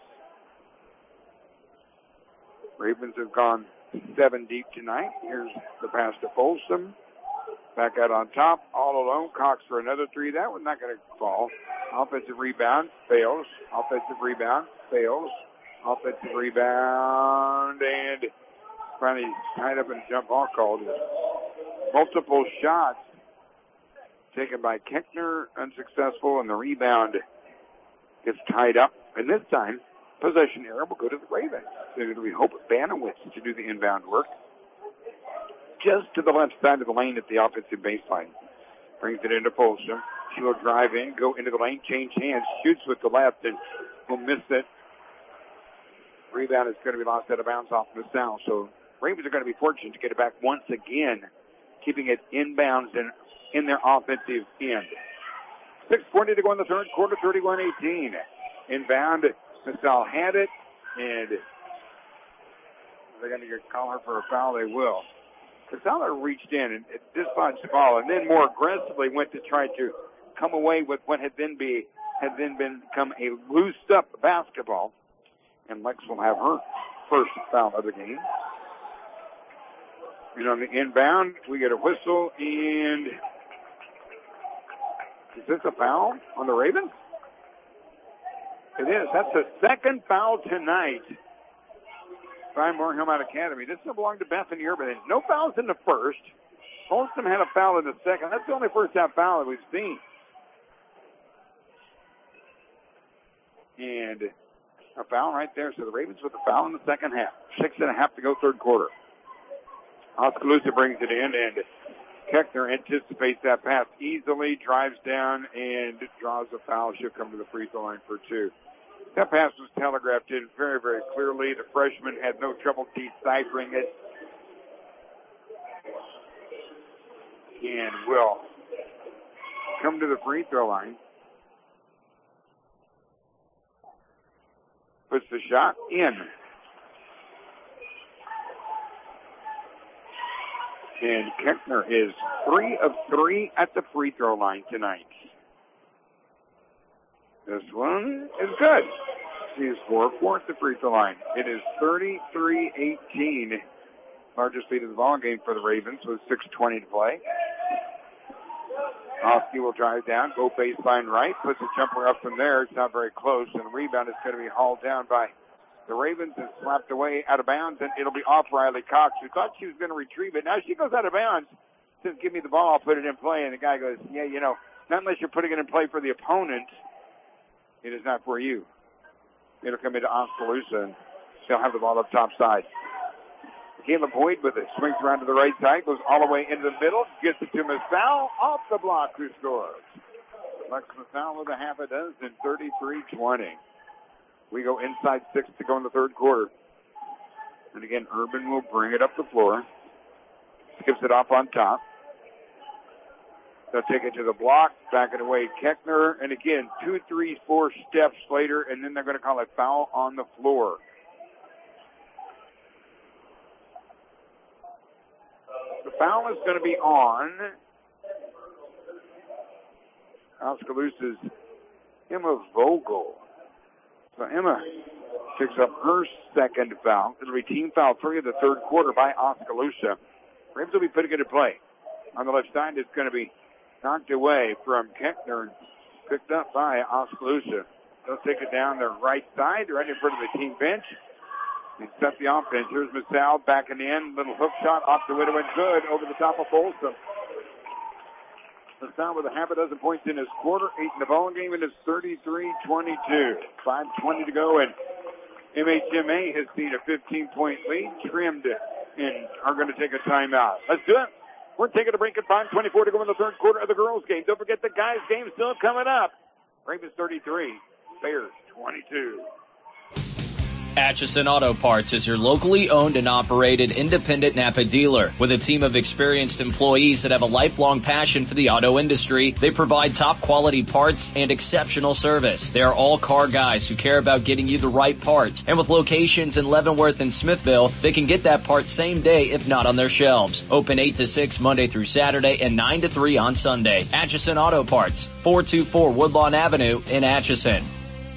[SPEAKER 5] Ravens have gone 7 deep tonight. Here's the pass to Folsom. Back out on top, all alone. Cox for another three. That one's not going to fall. Offensive rebound, fails. Offensive rebound, fails. Offensive rebound, and finally tied up and jump ball called. Multiple shots taken by Keckner, unsuccessful, and the rebound gets tied up. And this time, possession error will go to the Ravens. So we hope Banowitz to do the inbound work. Just to the left side of the lane at the offensive baseline. Brings it into Folsom. She will drive in, go into the lane, change hands, shoots with the left, and will miss it. Rebound is going to be lost out of bounds off the south. So Ravens are going to be fortunate to get it back once again, keeping it inbounds and in their offensive end. 6:40 to go in the third quarter, 31-18. Inbound, Masal had it, and they're going to call her for a foul. They will. Casala reached in and dislodged the ball, and then more aggressively went to try to come away with what had then become a loosed-up basketball. And Lex will have her first foul of the game. And on the inbound, we get a whistle, and is this a foul on the Ravens? It is. That's the second foul tonight by Moorhead Academy. This will belong to Bethany Urban. No fouls in the first. Folsom had a foul in the second. That's the only first half foul that we've seen. And a foul right there. So the Ravens with a foul in the second half. 6.5 to go, third quarter. Oskaloosa brings it in, and Keckner anticipates that pass easily, drives down, and draws a foul. She'll come to the free throw line for two. That pass was telegraphed in very, very clearly. The freshman had no trouble deciphering it. And will come to the free throw line. Puts the shot in. And Keckner is 3 of 3 at the free throw line tonight. This one is good. She's 4 of 4 at the free throw line. It is 33-18. Largest lead of the ball game for the Ravens with 6:20 to play. Oski will drive down, go baseline right, puts a jumper up from there. It's not very close, and the rebound is going to be hauled down by the Ravens and slapped away out of bounds, and it'll be off Riley Cox, who thought she was going to retrieve it. Now she goes out of bounds, says, give me the ball, I'll put it in play. And the guy goes, yeah, you know, not unless you're putting it in play for the opponent, it is not for you. It'll come into Oskaloosa, and they'll have the ball up top side. Caleb Boyd with it. Swings around to the right side. Goes all the way into the middle. Gets it to Masal. Off the block. Who scores? Lex Masal with a half a dozen. 33-20. We go inside 6 to go in the third quarter. And again, Urban will bring it up the floor. Skips it off on top. They'll take it to the block. Back it away. Keckner. And again, 2, 3, 4 steps later. And then they're going to call a foul on the floor. The foul is going to be on Oskaloosa's Emma Vogel. So Emma picks up her second foul. It'll be team foul 3 of the third quarter by Oskaloosa. Ravens will be putting it in play. On the left side, it's going to be knocked away from Keckner and picked up by Oskaloosa. They'll take it down their right side, right in front of the team bench. And set the offense. Here's Masal backing in. Little hook shot off the window and good over the top of Folsom. Masal with a half a dozen points in his quarter. 8 in the ball game. It is 33-22. 5:20 to go. And MHMA has seen a 15-point lead. Trimmed and are going to take a timeout. Let's do it. We're taking a break at 5:24 to go in the third quarter of the girls' game. Don't forget the guys' game still coming up. Ravens 33. Bears 22.
[SPEAKER 4] Atchison Auto Parts is your locally owned and operated independent Napa dealer. With a team of experienced employees that have a lifelong passion for the auto industry, they provide top quality parts and exceptional service. They are all car guys who care about getting you the right parts. And with locations in Leavenworth and Smithville, they can get that part same day if not on their shelves. Open 8 to 6 Monday through Saturday and 9 to 3 on Sunday. Atchison Auto Parts, 424 Woodlawn Avenue in Atchison.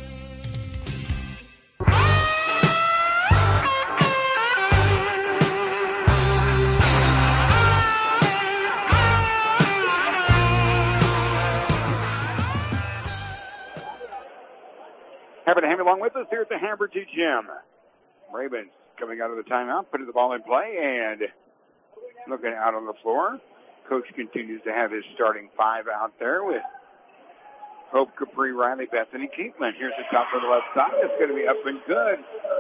[SPEAKER 5] Happy to have you along with us here at the Haverty Gym. Ravens coming out of the timeout, putting the ball in play, and looking out on the floor. Coach continues to have his starting 5 out there with Hope, Capri, Riley, Bethany, Keatman. Here's the top of the left side. It's going to be up and good.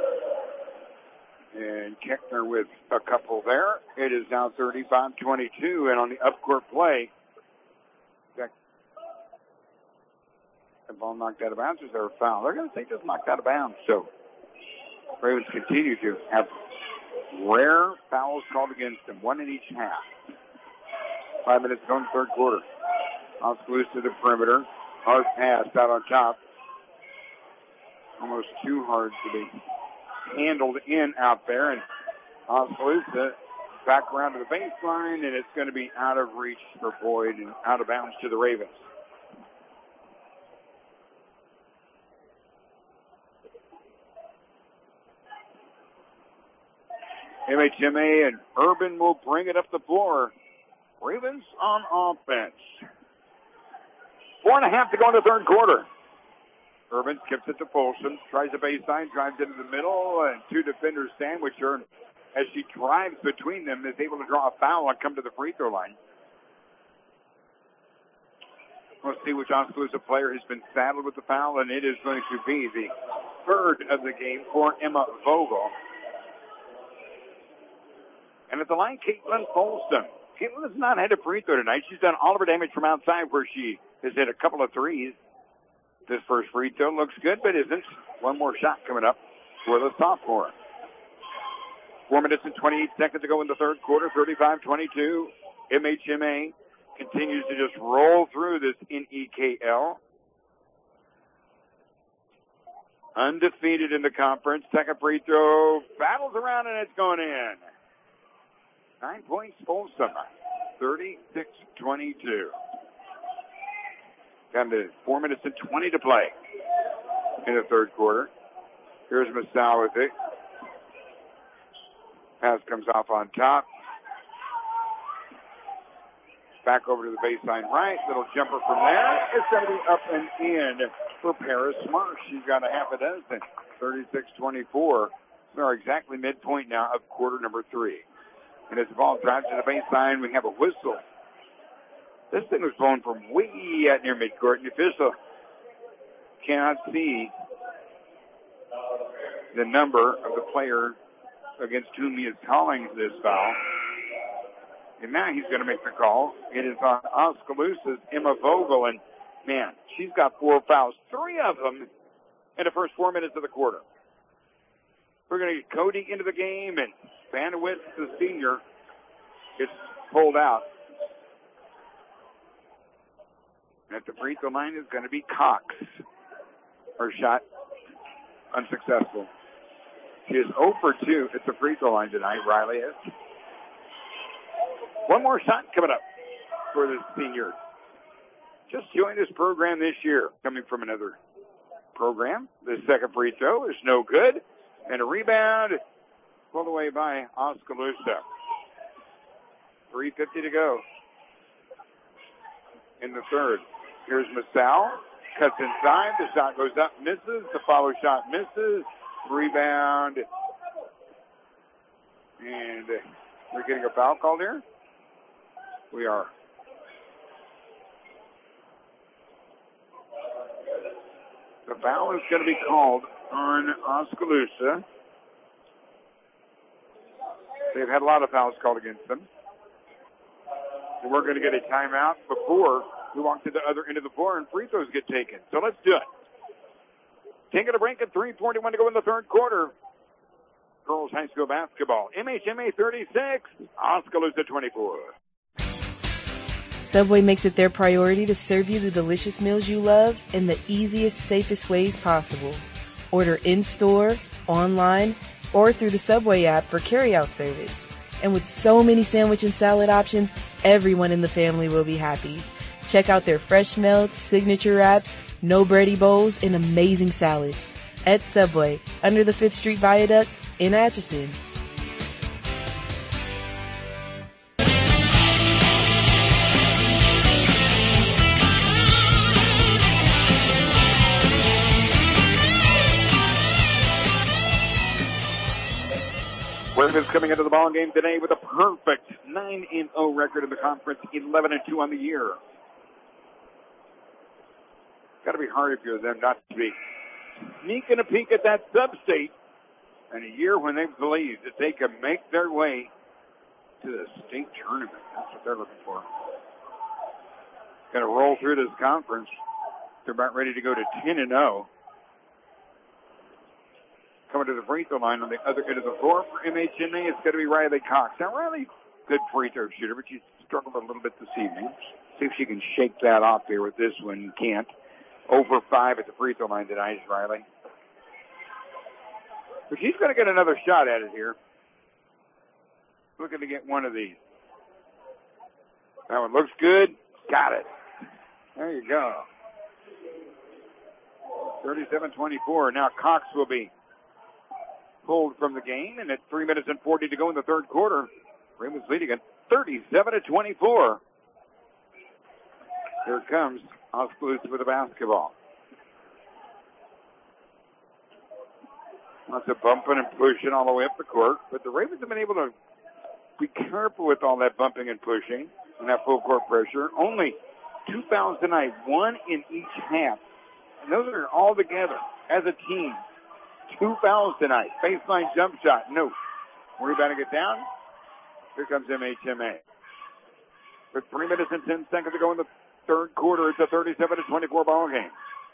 [SPEAKER 5] And Keckner with a couple there. It is now 35-22, and on the up-court play, the ball knocked out of bounds. Is there a foul? They're going to say just knocked out of bounds. So Ravens continue to have rare fouls called against them, 1 in each half. 5 minutes to go in the third quarter. Oskaloosa to the perimeter. Hard pass out on top. Almost too hard to be handled in out there. And Oskaloosa back around to the baseline, and it's going to be out of reach for Boyd and out of bounds to the Ravens. MHMA and Urban will bring it up the floor. Ravens on offense. 4.5 to go in the third quarter. Urban skips it to Folsom, tries the baseline, drives into the middle, and 2 defenders sandwich her. As she drives between them, is able to draw a foul and come to the free throw line. We'll see which Oskaloosa player has been saddled with the foul, and it is going to be the third of the game for Emma Vogel. And at the line, Caitlin Folsom. Caitlin has not had a free throw tonight. She's done all of her damage from outside where she has hit a couple of threes. This first free throw looks good, but isn't. One more shot coming up for the sophomore. 4 minutes and 28 seconds to go in the third quarter, 35-22. MHMA continues to just roll through this NEKL. Undefeated in the conference. Second free throw, battles around, and it's going in. 9 points, Folsom, 36-22. Down to 4 minutes and 20 to play in the third quarter. Here's Masal with it. Pass comes off on top. Back over to the baseline right. Little jumper from there. It's going to be up and in for Paris Marsh. She's got a half a dozen. 36-24. We're exactly midpoint now of quarter number 3. And as the ball drives to the baseline, we have a whistle. This thing was blown from way out near midcourt, and the official cannot see the number of the player against whom he is calling this foul. And now he's going to make the call. It is on Oskaloosa's Emma Vogel. And, man, she's got 4 fouls, 3 of them in the first 4 minutes of the quarter. We're going to get Cody into the game, and Banowitz, the senior, gets pulled out. At the free throw line is going to be Cox. Her shot unsuccessful. She is 0 for 2 at the free throw line tonight, Riley is. One more shot coming up for the senior. Just joined this program this year, coming from another program. The second free throw is no good. And a rebound pulled away by Oskaloosa. 3:50 to go in the third. Here's Masal. Cuts inside. The shot goes up, misses. The follow shot misses. Rebound. And we're getting a foul called here. We are. The foul is going to be called on Oskaloosa. They've had a lot of fouls called against them. And we're going to get a timeout before we walk to the other end of the floor and free throws get taken. So let's do it. Taking a break at 3:41 to go in the third quarter. Girls high school basketball. MHMA 36, Oskaloosa 24.
[SPEAKER 6] Subway makes it their priority to serve you the delicious meals you love in the easiest, safest ways possible. Order in-store, online, or through the Subway app for carry-out service. And with so many sandwich and salad options, everyone in the family will be happy. Check out their fresh melts, signature wraps, no bready bowls, and amazing salads. At Subway, under the 5th Street Viaduct in Atchison.
[SPEAKER 5] Ravens coming into the ball game today with a perfect 9-0 record in the conference, 11-2 on the year. Got to be hard if you're them not to be sneaking a peek at that sub-state in a year when they believe that they can make their way to the state tournament. That's what they're looking for. Got to roll through this conference. They're about ready to go to 10-0. Coming to the free throw line on the other end of the floor for MHMA, it's going to be Riley Cox. Now, Riley, good free throw shooter, but she's struggled a little bit this evening. See if she can shake that off here with this one. Can't. 0 for 5 at the free throw line tonight is Riley. But she's going to get another shot at it here. Looking to get one of these. That one looks good. Got it. There you go. 37-24. Now Cox will be pulled from the game, and at 3 minutes and 40 to go in the third quarter, Ravens leading at 37-24. Here comes Oskaloosa with the basketball. Lots of bumping and pushing all the way up the court, but the Ravens have been able to be careful with all that bumping and pushing and that full court pressure. Only 2 fouls tonight, 1 in each half. And those are all together as a team. 2 fouls tonight. Baseline jump shot, no. Rebounding it down. Here comes MHMA. With 3 minutes and 10 seconds to go in the third quarter, it's a 37-24 ball game.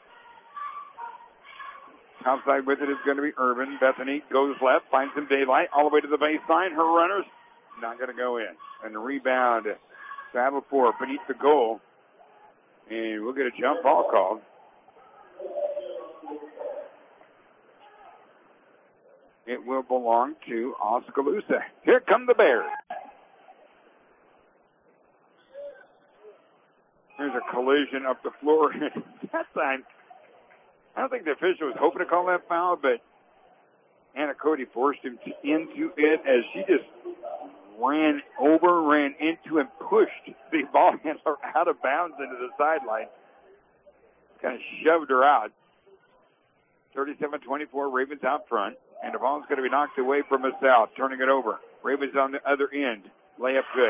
[SPEAKER 5] Outside with it is going to be Urban. Bethany goes left, finds some daylight, all the way to the baseline. Her runner's not going to go in. And the rebound, battle for beneath the goal. And we'll get a jump ball called. It will belong to Oskaloosa. Here come the Bears. There's a collision up the floor. That time, I don't think the official was hoping to call that foul, but Anna Cody forced him into it as she just ran into and pushed the ball handler out of bounds into the sideline. Kind of shoved her out. 37-24, Ravens out front. And the ball's going to be knocked away from us out, turning it over. Ravens on the other end. Layup good.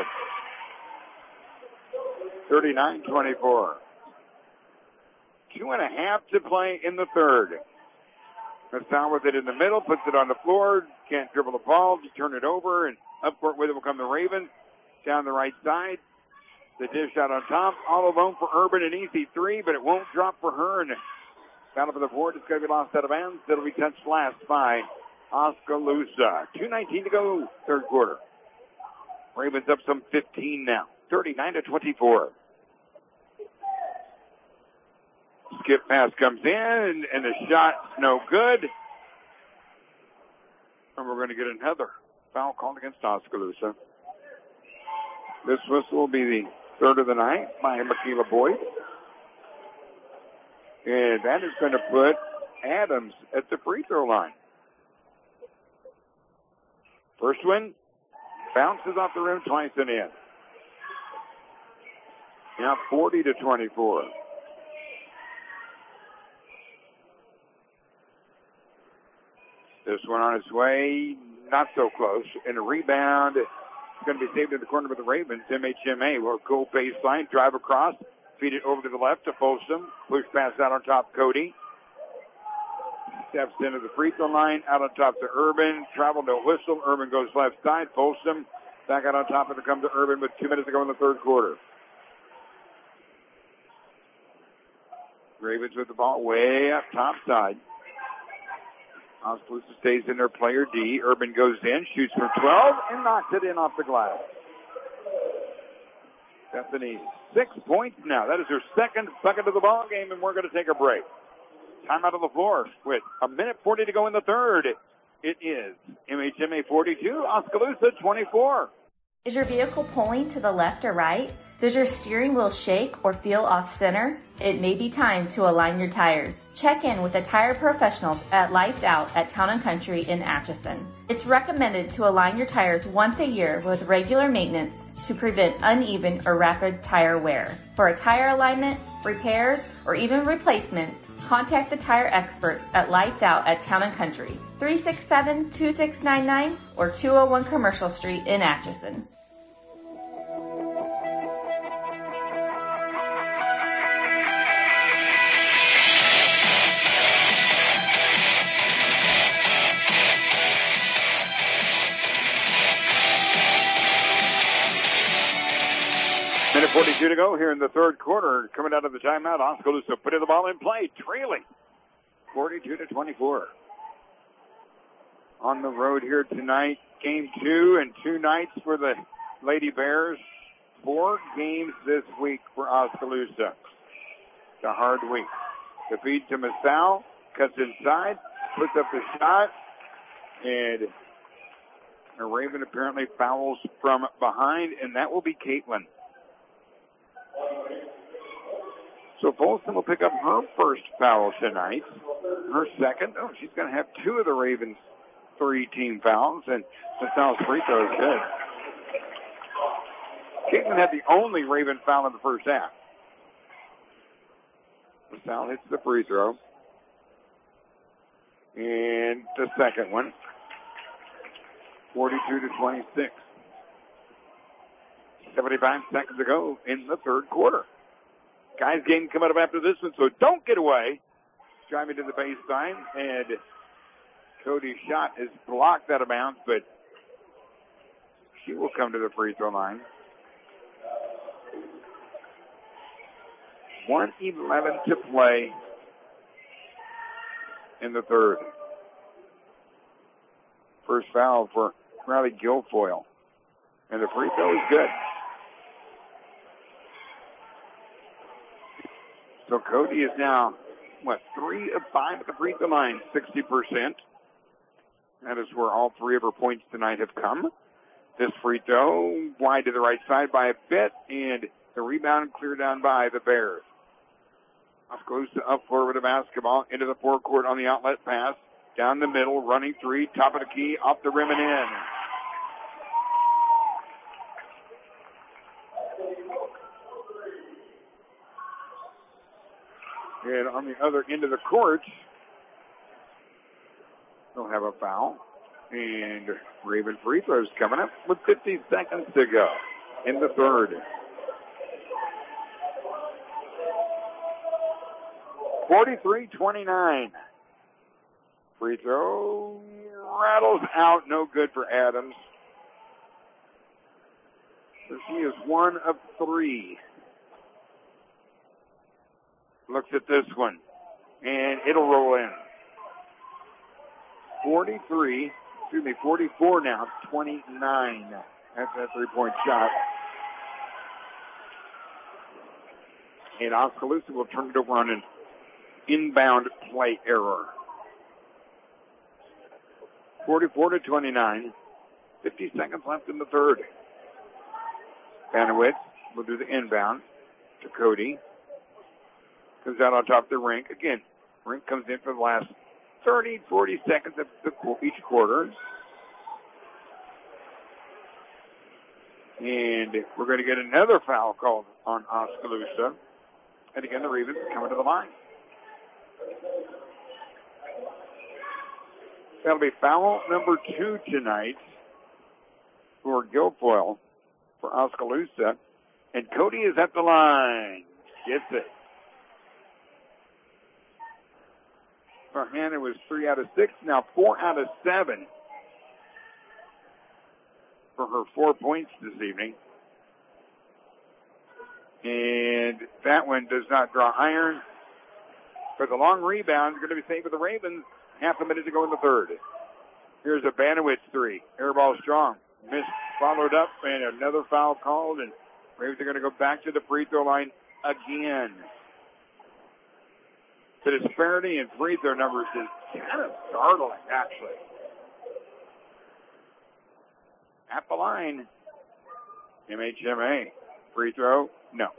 [SPEAKER 5] 39-24. 2.5 to play in the third. Masal with it in the middle, puts it on the floor, can't dribble the ball, just turn it over, and up court with it will come the Ravens. Down the right side, the dish out on top, all alone for Urban, an easy three, but it won't drop for her, and down for the board, it's going to be lost out of bounds. It'll be touched last by Oskaloosa. 2:19 to go, third quarter. Ravens up some 15 now, 39-24. Skip pass comes in, and the shot's no good. And we're going to get another foul called against Oskaloosa. This whistle will be the third of the night by Michaela Boyd. And that is going to put Adams at the free throw line. First one bounces off the rim twice and in. Now 40-24. This one on its way, not so close. And a rebound is going to be saved in the corner with the Ravens. MHMA will go baseline, drive across, feed it over to the left to Folsom. Push pass out on top, Cody. Steps into the free throw line, out on top to Urban. Travel, no whistle. Urban goes left side. Folsom back out on top, and it comes to Urban with 2 minutes to go in the third quarter. Ravens with the ball way up top side. Oskaloosa stays in their player D. Urban goes in, shoots from 12, and knocks it in off the glass. Bethany, 6 points now. That is her second bucket of the ball game, and we're going to take a break. Time out on the floor with 1:40 to go in the third. It is MHMA 42, Oskaloosa 24.
[SPEAKER 7] Is your vehicle pulling to the left or right? Does your steering wheel shake or feel off center? It may be time to align your tires. Check in with the tire professionals at Lights Out at Town & Country in Atchison. It's recommended to align your tires once a year with regular maintenance to prevent uneven or rapid tire wear. For a tire alignment, repairs, or even replacement, contact the tire experts at Lights Out at Town & Country, 367-2699 or 201 Commercial Street in Atchison.
[SPEAKER 5] Minute 42 to go here in the third quarter. Coming out of the timeout, Oskaloosa putting the ball in play, trailing 42-24. On the road here tonight, game 2 and 2 nights for the Lady Bears. 4 games this week for Oskaloosa. It's a hard week. The feed to Masal, cuts inside, puts up the shot, and a Raven apparently fouls from behind, and that will be Caitlin. So Folsom will pick up her first foul tonight. Her second. Oh, she's going to have 2 of the Ravens' 3 team fouls, and Masal's free throw is good. Caitlin had the only Raven foul in the first half. Masal hits the free throw. And the second one. 42-26. 75 seconds to go in the third quarter. Guys game coming up after this one, so don't get away. Driving to the baseline, and Cody's shot is blocked out of bounds, but she will come to the free throw line. 1:11 to play in the third. First foul for Riley Guilfoyle. And the free throw is good. So Cody is now, 3 of 5 at the free throw line, 60%. That is where all 3 of her points tonight have come. This free throw wide to the right side by a bit, and the rebound cleared down by the Bears. Oskaloosa up forward with the basketball into the forecourt on the outlet pass. Down the middle, running 3, top of the key, off the rim and in. And on the other end of the court, they'll have a foul. And Raven free throws coming up with 50 seconds to go in the third. 43-29. Free throw rattles out, no good for Adams. So she is 1 of 3. Looks at this one, and it'll roll in. 44 now, 29. That's that 3-point shot. And Oskaloosa will turn it over on an inbound play error. 44-29. 50 seconds left in the third. Banowitz will do the inbound to Cody. Comes out on top of the rink. Again, rink comes in for the last 30, 40 seconds of each quarter. And we're going to get another foul called on Oskaloosa. And again, the Ravens are coming to the line. That'll be foul number 2 tonight for Guilfoyle for Oskaloosa. And Cody is at the line. Gets it. For Hannah was 3 out of 6. Now 4 out of 7 for her 4 points this evening. And that one does not draw iron. For the long rebound, going to be saved for the Ravens. Half a minute to go in the third. Here's a Banowitz 3. Air ball strong. Missed, followed up, and another foul called. And Ravens are going to go back to the free throw line again. The disparity in free throw numbers is kind of startling, actually. At the line, MHMA. Free throw, no.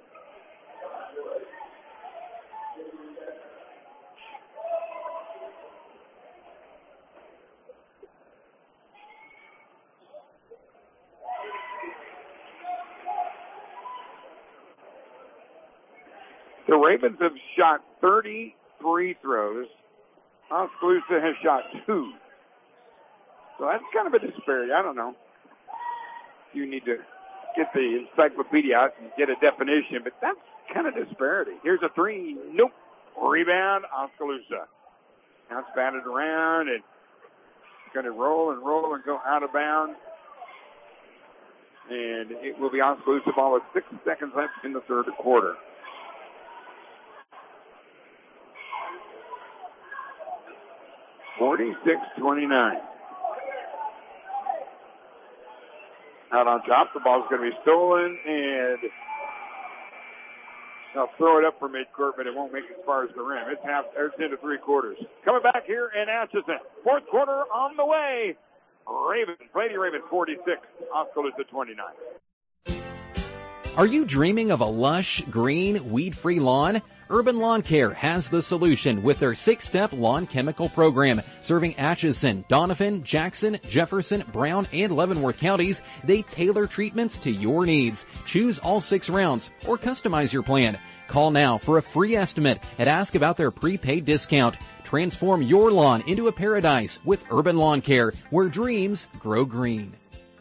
[SPEAKER 5] The Ravens have shot 30 free throws. Oskaloosa has shot 2. So that's kind of a disparity. I don't know. You need to get the encyclopedia out and get a definition, but that's kind of disparity. Here's a 3. Nope. Rebound, Oskaloosa. Now it's batted around and it's going to roll and go out of bounds. And it will be Oskaloosa ball with 6 seconds left in the third quarter. (46-29). Out on top, the ball's going to be stolen, and they'll throw it up for midcourt, but it won't make it as far as the rim. It's into 3 quarters. Coming back here in Atchison. 4th quarter on the way. Lady Ravens 46, Oskaloosa 29.
[SPEAKER 1] Are you dreaming of a lush, green, weed-free lawn? Urban Lawn Care has the solution with their 6-step lawn chemical program. Serving Atchison, Donovan, Jackson, Jefferson, Brown, and Leavenworth counties, they tailor treatments to your needs. Choose all 6 rounds or customize your plan. Call now for a free estimate and ask about their prepaid discount. Transform your lawn into a paradise with Urban Lawn Care, where dreams grow green.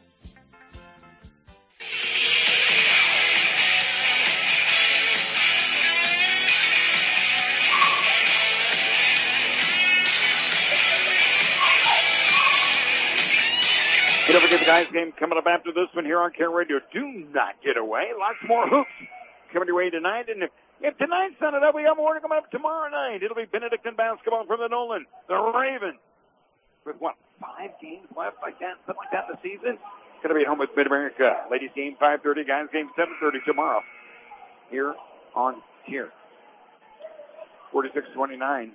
[SPEAKER 5] Don't forget the guys game coming up after this one here on Care Radio. Do not get away. Lots more hoops coming your way tonight. And if tonight's not enough, we got more coming up tomorrow night. It'll be Benedictine basketball from the Nolan. The Ravens, with 5 games left like that, something like that in the season, going to be home with Mid-America. Ladies game 5:30, guys game 7:30 tomorrow here on Care. 46-29.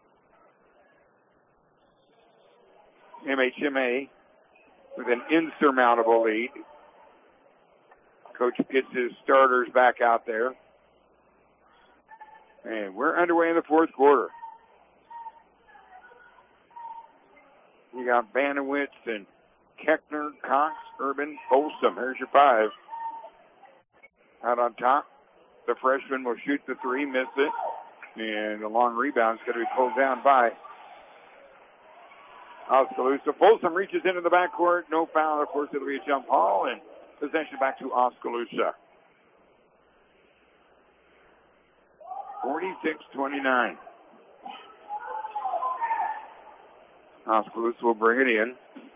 [SPEAKER 5] MHMA with an insurmountable lead. Coach gets his starters back out there. And we're underway in the 4th quarter. You got Banowitz and Keckner, Cox, Urban, Folsom. There's your 5. Out on top, the freshman will shoot the 3, miss it. And the long rebound's going to be pulled down by Oskaloosa. Folsom reaches into the backcourt. No foul. Of course, it'll be a jump ball, and possession back to Oskaloosa. 46-29. Oskaloosa will bring it in.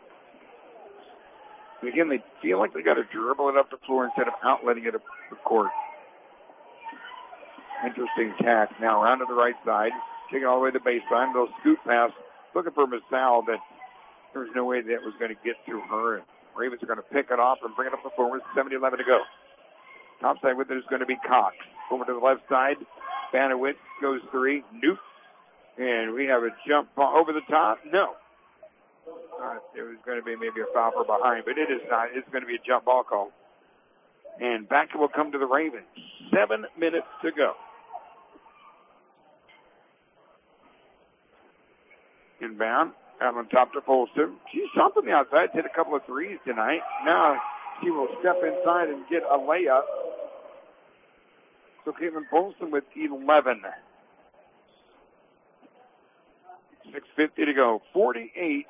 [SPEAKER 5] And again, they feel like they got to dribble it up the floor instead of outletting it up the court. Interesting tack. Now around to the right side. Take it all the way to the baseline. They'll scoot pass. Looking for Masal, but there's no way that was going to get to her. And Ravens are going to pick it off and bring it up the floor with 7:11 to go. Topside with it is going to be Cox. Over to the left side. Banowitz goes three. Nope. And we have a jump ball over the top. No. It was going to be maybe a foul for behind, but it is not. It's going to be a jump ball call. And back it will come to the Ravens. 7 minutes to go. Inbound. Out on top to Polston. She's shot from the outside. Hit a couple of threes tonight. Now she will step inside and get a layup. So Caitlin Polston with 11. 6:50 to go. 48-29.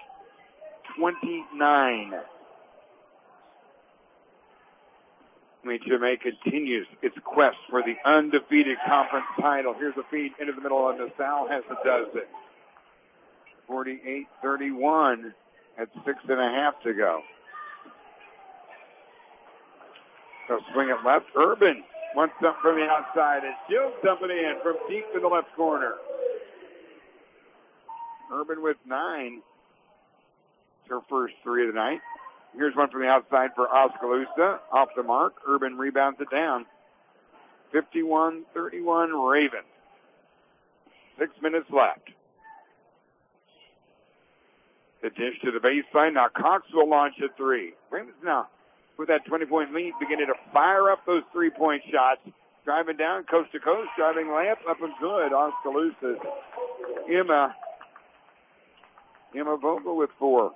[SPEAKER 5] Jamaica continues its quest for the undefeated conference title. Here's a feed into the middle of Nassau. Hessa does it. 48-31 at 6.5 to go. So swing it left. Urban wants something from the outside and she'll dump it in from deep in the left corner. Urban with 9. It's her first three of the night. Here's one from the outside for Oskaloosa. Off the mark. Urban rebounds it down. 51-31 Ravens. 6 minutes left. The dish to the baseline. Now Cox will launch a three. Ravens now with that 20-point lead beginning to fire up those 3-point shots. Driving down coast to coast. Driving layup up and good. Oskaloosa's Emma Vogel with 4.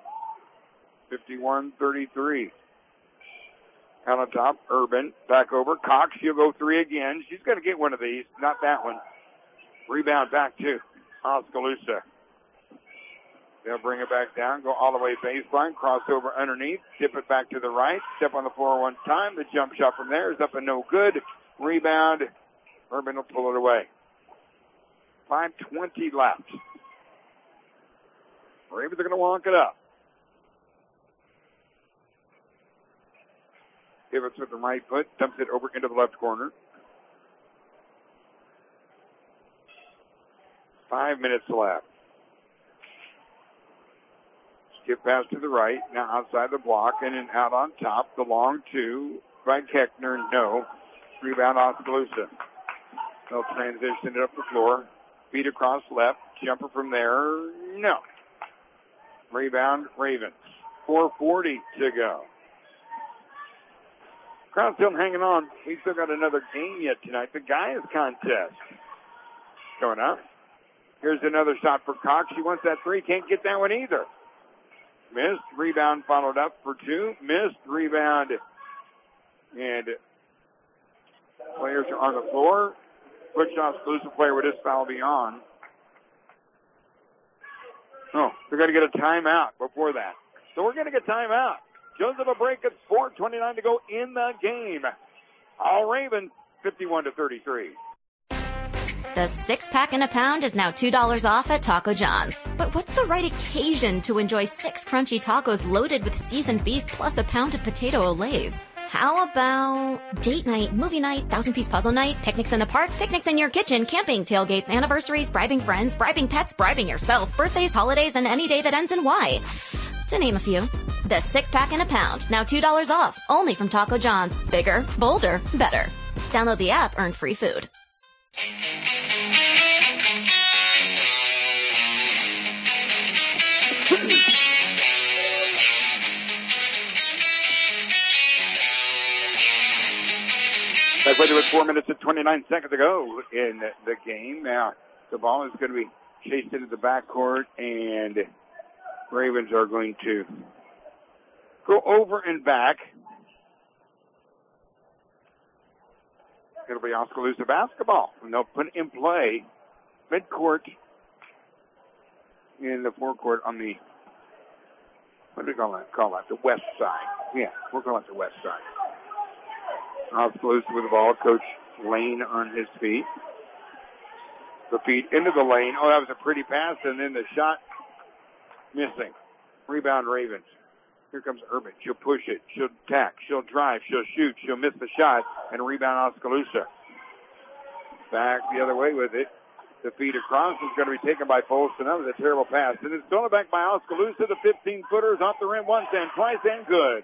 [SPEAKER 5] 51-33. Out on top, Urban. Back over. Cox, she'll go three again. She's going to get one of these. Not that one. Rebound back to Oskaloosa. They'll bring it back down. Go all the way baseline. Crossover underneath. Tip it back to the right. Step on the floor one time. The jump shot from there is up and no good. Rebound. Urban will pull it away. 5:20 left. Ravens are going to walk it up. Pivots with the right foot, dumps it over into the left corner. 5 minutes left. Skip pass to the right, now outside the block, and then out on top. The long two by Keckner, no. Rebound Oskaloosa. They'll transition it up the floor. Feed across left, jumper from there, no. Rebound Ravens. 4:40 to go. Crowd still hanging on. We still got another game yet tonight. The Guys contest coming up. Here's another shot for Cox. She wants that three. Can't get that one either. Missed. Rebound followed up for two. Missed. Rebound. And players are on the floor. Push off exclusive player with this foul be on. Oh, they're going to get a timeout before that. So we're going to get timeout. Joseph a break at 4:29 to go in the game. All Ravens, 51-33.
[SPEAKER 8] The 6-pack in a pound is now $2 off at Taco John's. But what's the right occasion to enjoy 6 crunchy tacos loaded with seasoned beef plus a pound of potato olaves? How about date night, movie night, 1,000-piece puzzle night, picnics in the park, picnics in your kitchen, camping, tailgates, anniversaries, bribing friends, bribing pets, bribing yourself, birthdays, holidays, and any day that ends in Y, to name a few. The 6-pack in a pound, now $2 off, only from Taco John's. Bigger, bolder, better. Download the app, earn free food.
[SPEAKER 5] That's with 4 minutes and 29 seconds to go in the game. Now, the ball is going to be chased into the backcourt, and Ravens are going to go over and back. It'll be Oskaloosa basketball, and they'll put in play midcourt in the forecourt on the, what do we call that? The west side. Yeah, we're calling it the west side. Oskaloosa with the ball. Coach Lane on his feet. The feed into the lane. Oh, that was a pretty pass, and then the shot Missing. Rebound Ravens. Here comes Urban. She'll push it. She'll attack. She'll drive. She'll shoot. She'll miss the shot. And rebound Oskaloosa. Back the other way with it. The feed across is going to be taken by Folsom. That was a terrible pass. And it's stolen back by Oskaloosa. The 15-footer is off the rim once and twice and good.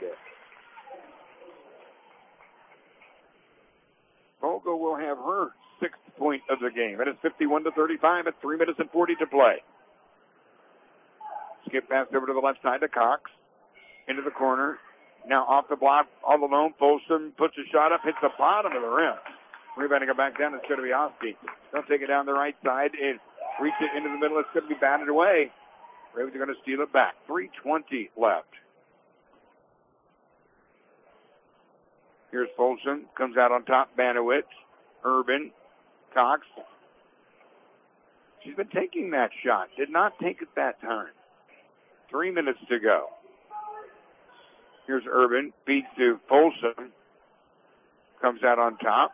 [SPEAKER 5] Fogo will have her 6th point of the game. It is 51-35 at 3 minutes and 40 to play. Skip pass over to the left side to Cox. Into the corner. Now off the block, all alone. Folsom puts a shot up, hits the bottom of the rim. Rebounding it back down, it's going to be Oski. They'll take it down the right side and reach it into the middle. It's going to be batted away. Ravens are going to steal it back. 3:20 left. Here's Folsom. Comes out on top. Banowitz. Urban. Cox. She's been taking that shot. Did not take it that time. 3 minutes to go. Here's Urban. Feeds to Folsom. Comes out on top.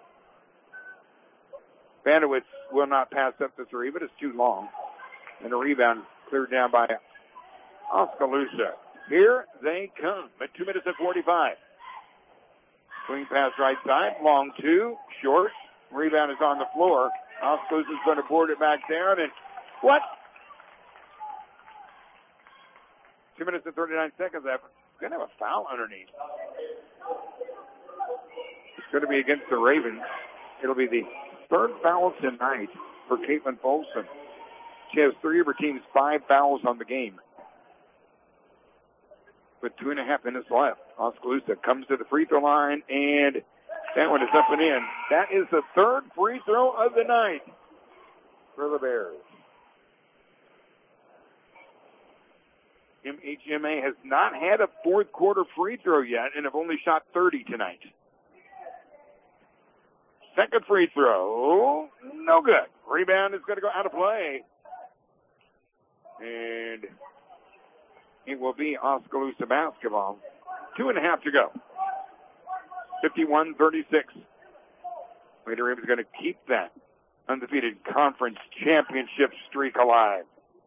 [SPEAKER 5] Banowitz will not pass up the three, but it's too long. And the rebound cleared down by Oskaloosa. Here they come at 2 minutes and 45. Swing pass right side. Long two. Short. Rebound is on the floor. Oskaloosa's going to board it back down. And what? 2 minutes and 39 seconds left. Going to have a foul underneath. It's going to be against the Ravens. It'll be the 3rd foul tonight for Caitlin Folsom. She has 3 of her team's 5 fouls on the game. With 2.5 minutes left, Oskaloosa comes to the free throw line, and that one is up and in. That is the 3rd free throw of the night for the Bears. MHMA has not had a 4th quarter free throw yet and have only shot 30 tonight. 2nd free throw, no good. Rebound is going to go out of play. And it will be Oskaloosa basketball. 2.5 to go. 51-36. Lady Ravens is going to keep that undefeated conference championship streak alive.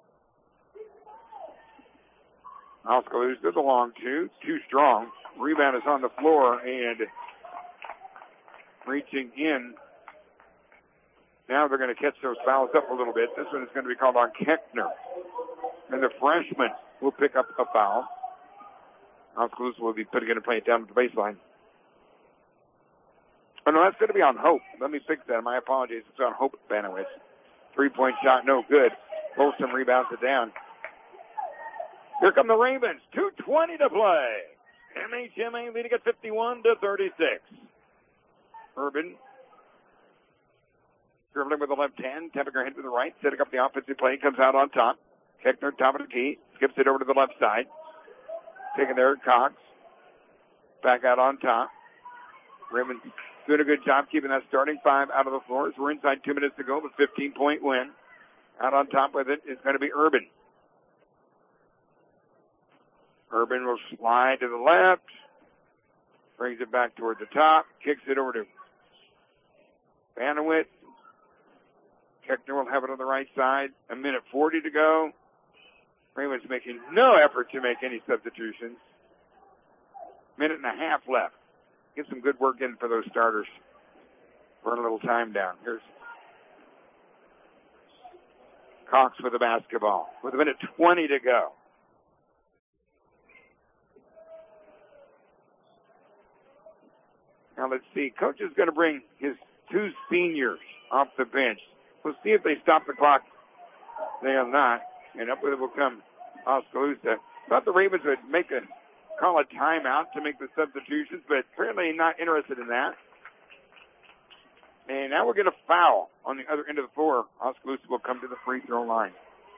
[SPEAKER 5] Oskaloosa, the long two, too strong. Rebound is on the floor and reaching in. Now they're going to catch those fouls up a little bit. This one is going to be called on Keckner. And the freshman will pick up a foul. Oskaloosa will be putting it in play down at the baseline. Oh, no, that's going to be on Hope. Let me fix that. My apologies. It's on Hope Banowitz. 3-point shot, no good. Folsom rebounds it down. Here come the Ravens. 2:20 to play. MHMA leading at 51-36. Urban dribbling with the left hand, tapping her head to the right, setting up the offensive play, comes out on top. Keckner, top of the key, skips it over to the left side. Taking there, Cox. Back out on top. Ravens doing a good job keeping that starting 5 out of the floor. So we're inside 2 minutes to go, but 15-point win. Out on top with it is going to be Urban. Urban will slide to the left. Brings it back toward the top. Kicks it over to Banowitz. Keckner will have it on the right side. 1:40 to go. Ravens making no effort to make any substitutions. 1.5 left. Get some good work in for those starters. Burn a little time down. Here's Cox with the basketball. With 1:20 to go. Now let's see. Coach is going to bring his 2 seniors off the bench. We'll see if they stop the clock. They have not. And up with it will come Oskaloosa. Thought the Ravens would call a timeout to make the substitutions, but apparently not interested in that. And now we'll get a foul on the other end of the floor. Oskaloosa will come to the free throw line.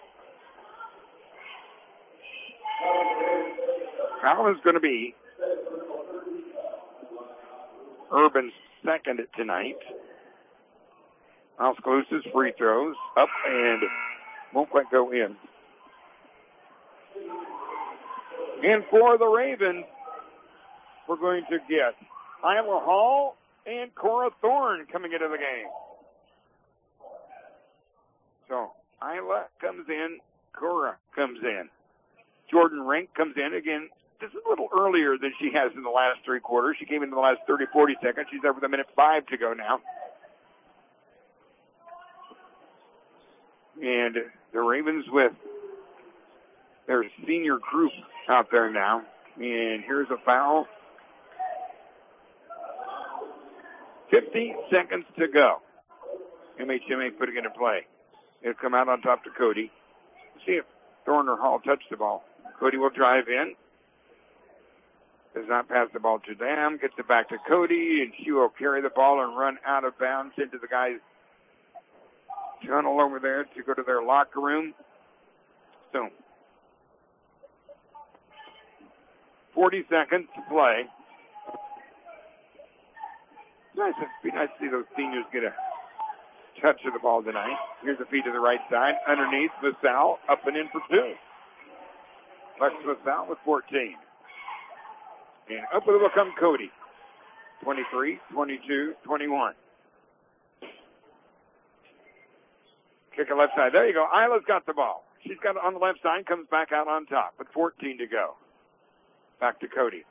[SPEAKER 5] Foul is going to be Urban's second tonight. Oskaloosa's free throws up and won't quite go in. And for the Ravens, we're going to get Isla Hall and Cora Thorne coming into the game. So Isla comes in, Cora comes in. Jordan Rink comes in again. This is a little earlier than she has in the last three quarters. She came in the last 30, 40 seconds. She's there with 1:05 to go now. And the Ravens with their senior group out there now. And here's a foul. 50 seconds to go. MHMA putting it in play. It'll come out on top to Cody. See if Thorner Hall touched the ball. Cody will drive in. Does not pass the ball to them. Gets it back to Cody, and she will carry the ball and run out of bounds into the guys' tunnel over there to go to their locker room. So, 40 seconds to play. It'd be nice to see those seniors get a touch of the ball tonight. Here's a feed to the right side. Underneath, LaSalle up and in for two. Lex LaSalle with 14. And up with it will come Cody. 23, 22, 21. Kick it left side. There you go. Isla's got the ball. She's got it on the left side, comes back out on top with 14 to go. Back to Cody.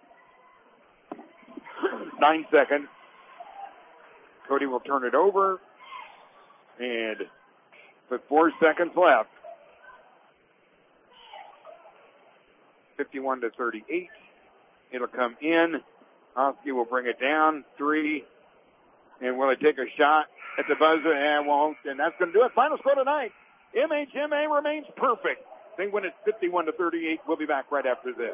[SPEAKER 5] 9 seconds. Cody will turn it over. And with 4 seconds left, 51-38. It'll come in. Oski will bring it down. 3. And will it take a shot at the buzzer? And won't. And that's going to do it. Final score tonight. MHMA remains perfect. They win it 51-38. We'll be back right after this.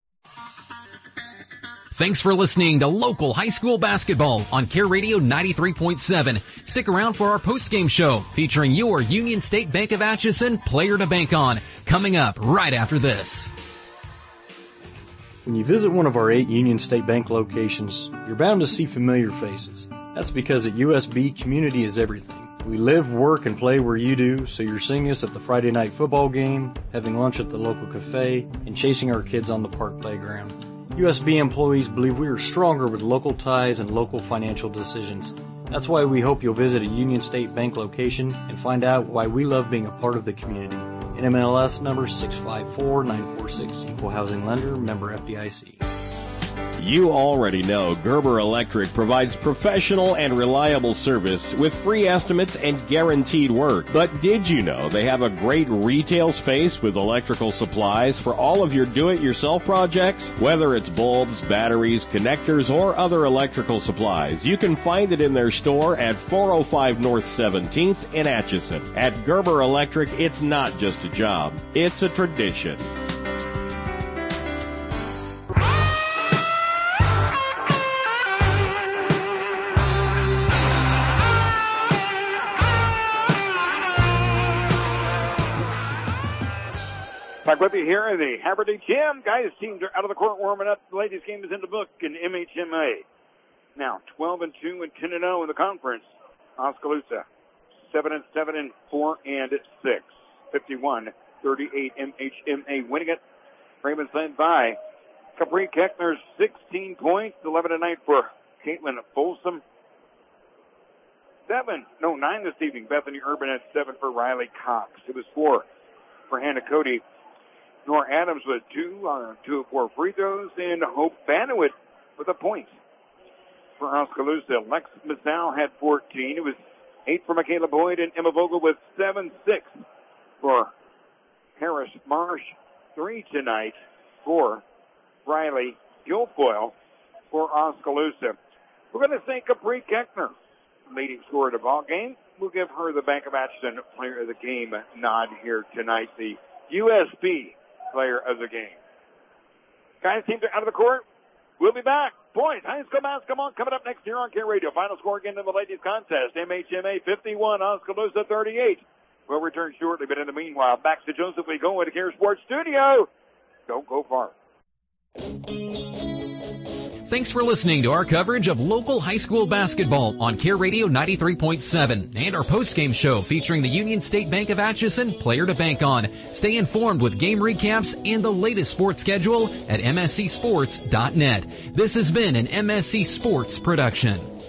[SPEAKER 1] Thanks for listening to local high school basketball on Care Radio 93.7. Stick around for our postgame show featuring your Union State Bank of Atchison player to bank on, coming up right after this.
[SPEAKER 16] When you visit one of our 8 Union State Bank locations, you're bound to see familiar faces. That's because at USB, community is everything. We live, work, and play where you do, so you're seeing us at the Friday night football game, having lunch at the local cafe, and chasing our kids on the park playground. USB employees believe we are stronger with local ties and local financial decisions. That's why we hope you'll visit a Union State Bank location and find out why we love being a part of the community. NMLS number 654946, Equal Housing Lender, member FDIC.
[SPEAKER 9] You already know Gerber Electric provides professional and reliable service with free estimates and guaranteed work. But did you know they have a great retail space with electrical supplies for all of your do-it-yourself projects? Whether it's bulbs, batteries, connectors, or other electrical supplies, you can find it in their store at 405 North 17th in Atchison. At Gerber Electric, it's not just a job, it's a tradition.
[SPEAKER 5] Back with you here in the Haverty Gym. Guys' teams are out of the court warming up. The ladies' game is in the book in MHMA. Now, 12-2 and 10-0 in the conference. Oskaloosa, 7-7 and 4-6. 51-38 MHMA winning it. Ravens led by Capri Keckner, 16 points, 11 tonight for Caitlin Folsom. 9 this evening. Bethany Urban at 7 for Riley Cox. It was 4 for Hannah Cody. Nora Adams with 2 of 4 free throws, and Hope Banowit with a point for Oskaloosa. Lex Massal had 14. It was 8 for Michaela Boyd, and Emma Vogel with 7-6 for Harris Marsh. 3 tonight for Riley Guilfoyle for Oskaloosa. We're going to thank Capri Keckner, leading scorer of the ball game. We'll give her the Bank of Atchison player of the game nod here tonight, the USB player of the game. Guys, teams are out of the court. We'll be back. Boys, high school basketball coming up next year on Care Radio. Final score again in the ladies contest. MHMA 51, Oskaloosa 38. We'll return shortly, but in the meanwhile, back to Joseph Lee Goin at Care Sports Studio. Don't go far.
[SPEAKER 1] Thanks for listening to our coverage of local high school basketball on Care Radio 93.7 and our postgame show featuring the Union State Bank of Atchison player to bank on. Stay informed with game recaps and the latest sports schedule at mscsports.net. This has been an MSC Sports production.